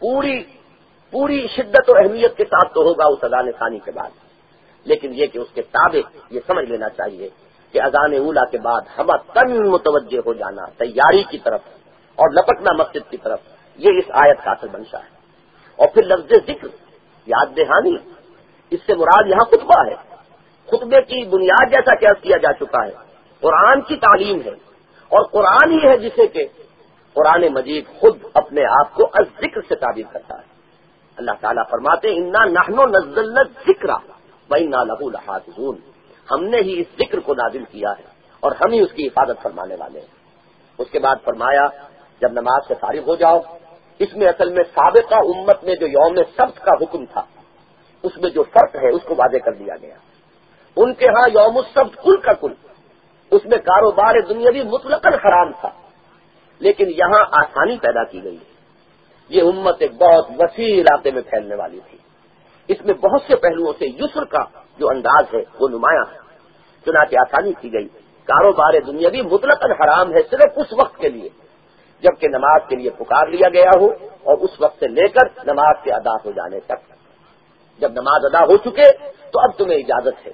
پوری شدت و اہمیت کے ساتھ تو ہوگا اس اذان ثانی کے بعد، لیکن یہ کہ اس کے تابع یہ سمجھ لینا چاہیے کہ اذان اولا کے بعد ہم تن متوجہ ہو جانا تیاری کی طرف اور لپکنا مسجد کی طرف، یہ اس آیت کا اصل منشا ہے. اور پھر لفظ ذکر یاد دہانی، اس سے مراد یہاں خطبہ ہے. خطبے کی بنیاد جیسا کہ عرض کیا جا چکا ہے قرآن کی تعلیم ہے، اور قرآن ہی ہے جسے کہ قرآن مجید خود اپنے آپ کو الذکر سے تعبیر کرتا ہے. اللہ تعالیٰ فرماتے ہیں انا نحن نزلنا الذکر وانا لہ لحافظون، ہم نے ہی اس ذکر کو نازل کیا ہے اور ہم ہی اس کی حفاظت فرمانے والے ہیں. اس کے بعد فرمایا جب نماز سے فارغ ہو جاؤ، اس میں اصل میں سابقہ امت میں جو یوم سبت کا حکم تھا اس میں جو فرق ہے اس کو واضح کر دیا گیا. ان کے ہاں یوم السبت کل کا کل، اس میں کاروبار دنیاوی مطلقاً حرام تھا، لیکن یہاں آسانی پیدا کی گئی. یہ امت ایک بہت وسیع علاقے میں پھیلنے والی تھی، اس میں بہت سے پہلوؤں سے یسر کا جو انداز ہے وہ نمایاں ہے. چنانچہ آسانی کی گئی. کاروبار دنیاوی مطلقاً حرام ہے صرف اس وقت کے لیے جبکہ نماز کے لیے پکار لیا گیا ہو، اور اس وقت سے لے کر نماز کے ادا ہو جانے تک. جب نماز ادا ہو چکے تو اب تمہیں اجازت ہے،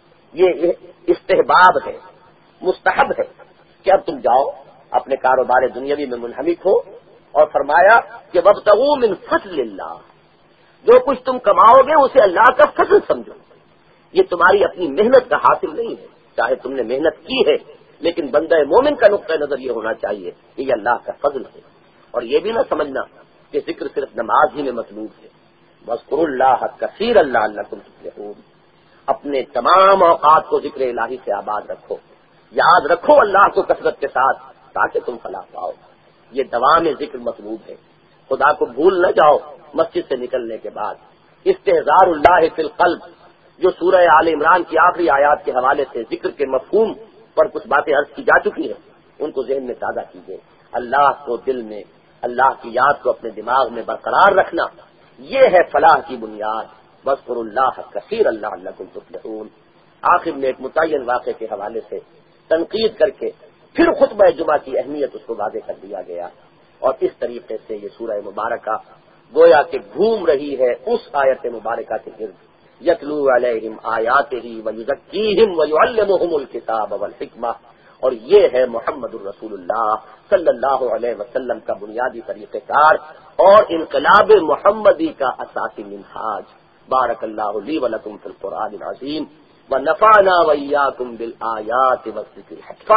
یہ استحباب ہے، مستحب ہے کہ اب تم جاؤ اپنے کاروبار دنیاوی میں منہمک ہو. اور فرمایا کہ وابتغوا من فضل اللہ، جو کچھ تم کماؤ گے اسے اللہ کا فضل سمجھو. یہ تمہاری اپنی محنت کا حاصل نہیں ہے، چاہے تم نے محنت کی ہے لیکن بندہ مومن کا نقطہ نظر یہ ہونا چاہیے کہ یہ اللہ کا فضل ہے. اور یہ بھی نہ سمجھنا کہ ذکر صرف نماز ہی میں مطلوب ہے. واذکروا اللہ کثیرا لعلکم تفلحون، اپنے تمام اوقات کو ذکر الہی سے آباد رکھو، یاد رکھو اللہ کو کثرت کے ساتھ تاکہ تم فلاح پاؤ. یہ دوام ذکر مطلوب ہے. خدا کو بھول نہ جاؤ مسجد سے نکلنے کے بعد. استحضار اللہ فی القلب جو سورہ آل عمران کی آخری آیات کے حوالے سے ذکر کے مفہوم پر کچھ باتیں عرض کی جا چکی ہیں، ان کو ذہن میں تازہ کیجیے. اللہ کو دل میں، اللہ کی یاد کو اپنے دماغ میں برقرار رکھنا، یہ ہے فلاح کی بنیاد. واذکروا اللہ کثیرا لعلکم تفلحون. آخر میں ایک متعین واقعے کے حوالے سے تنقید کر کے پھر خطبہ جمعہ کی اہمیت اس کو واضح کر دیا گیا. اور اس طریقے سے یہ سورہ مبارکہ گویا کہ گھوم رہی ہے اس آیت مبارکہ کے گرد. یتلو علیہم آیاتہ ویزکیہم ویعلمہم الکتاب والحکمہ، اور یہ ہے محمد الرسول اللہ صلی اللہ علیہ وسلم کا بنیادی طریقہ کار اور انقلاب محمدی کا اساسی منہاج. بارک اللہ لی ولکم فی القرآن العظیم ونفعنا وإیاکم بالآیات والذکر الحکیم.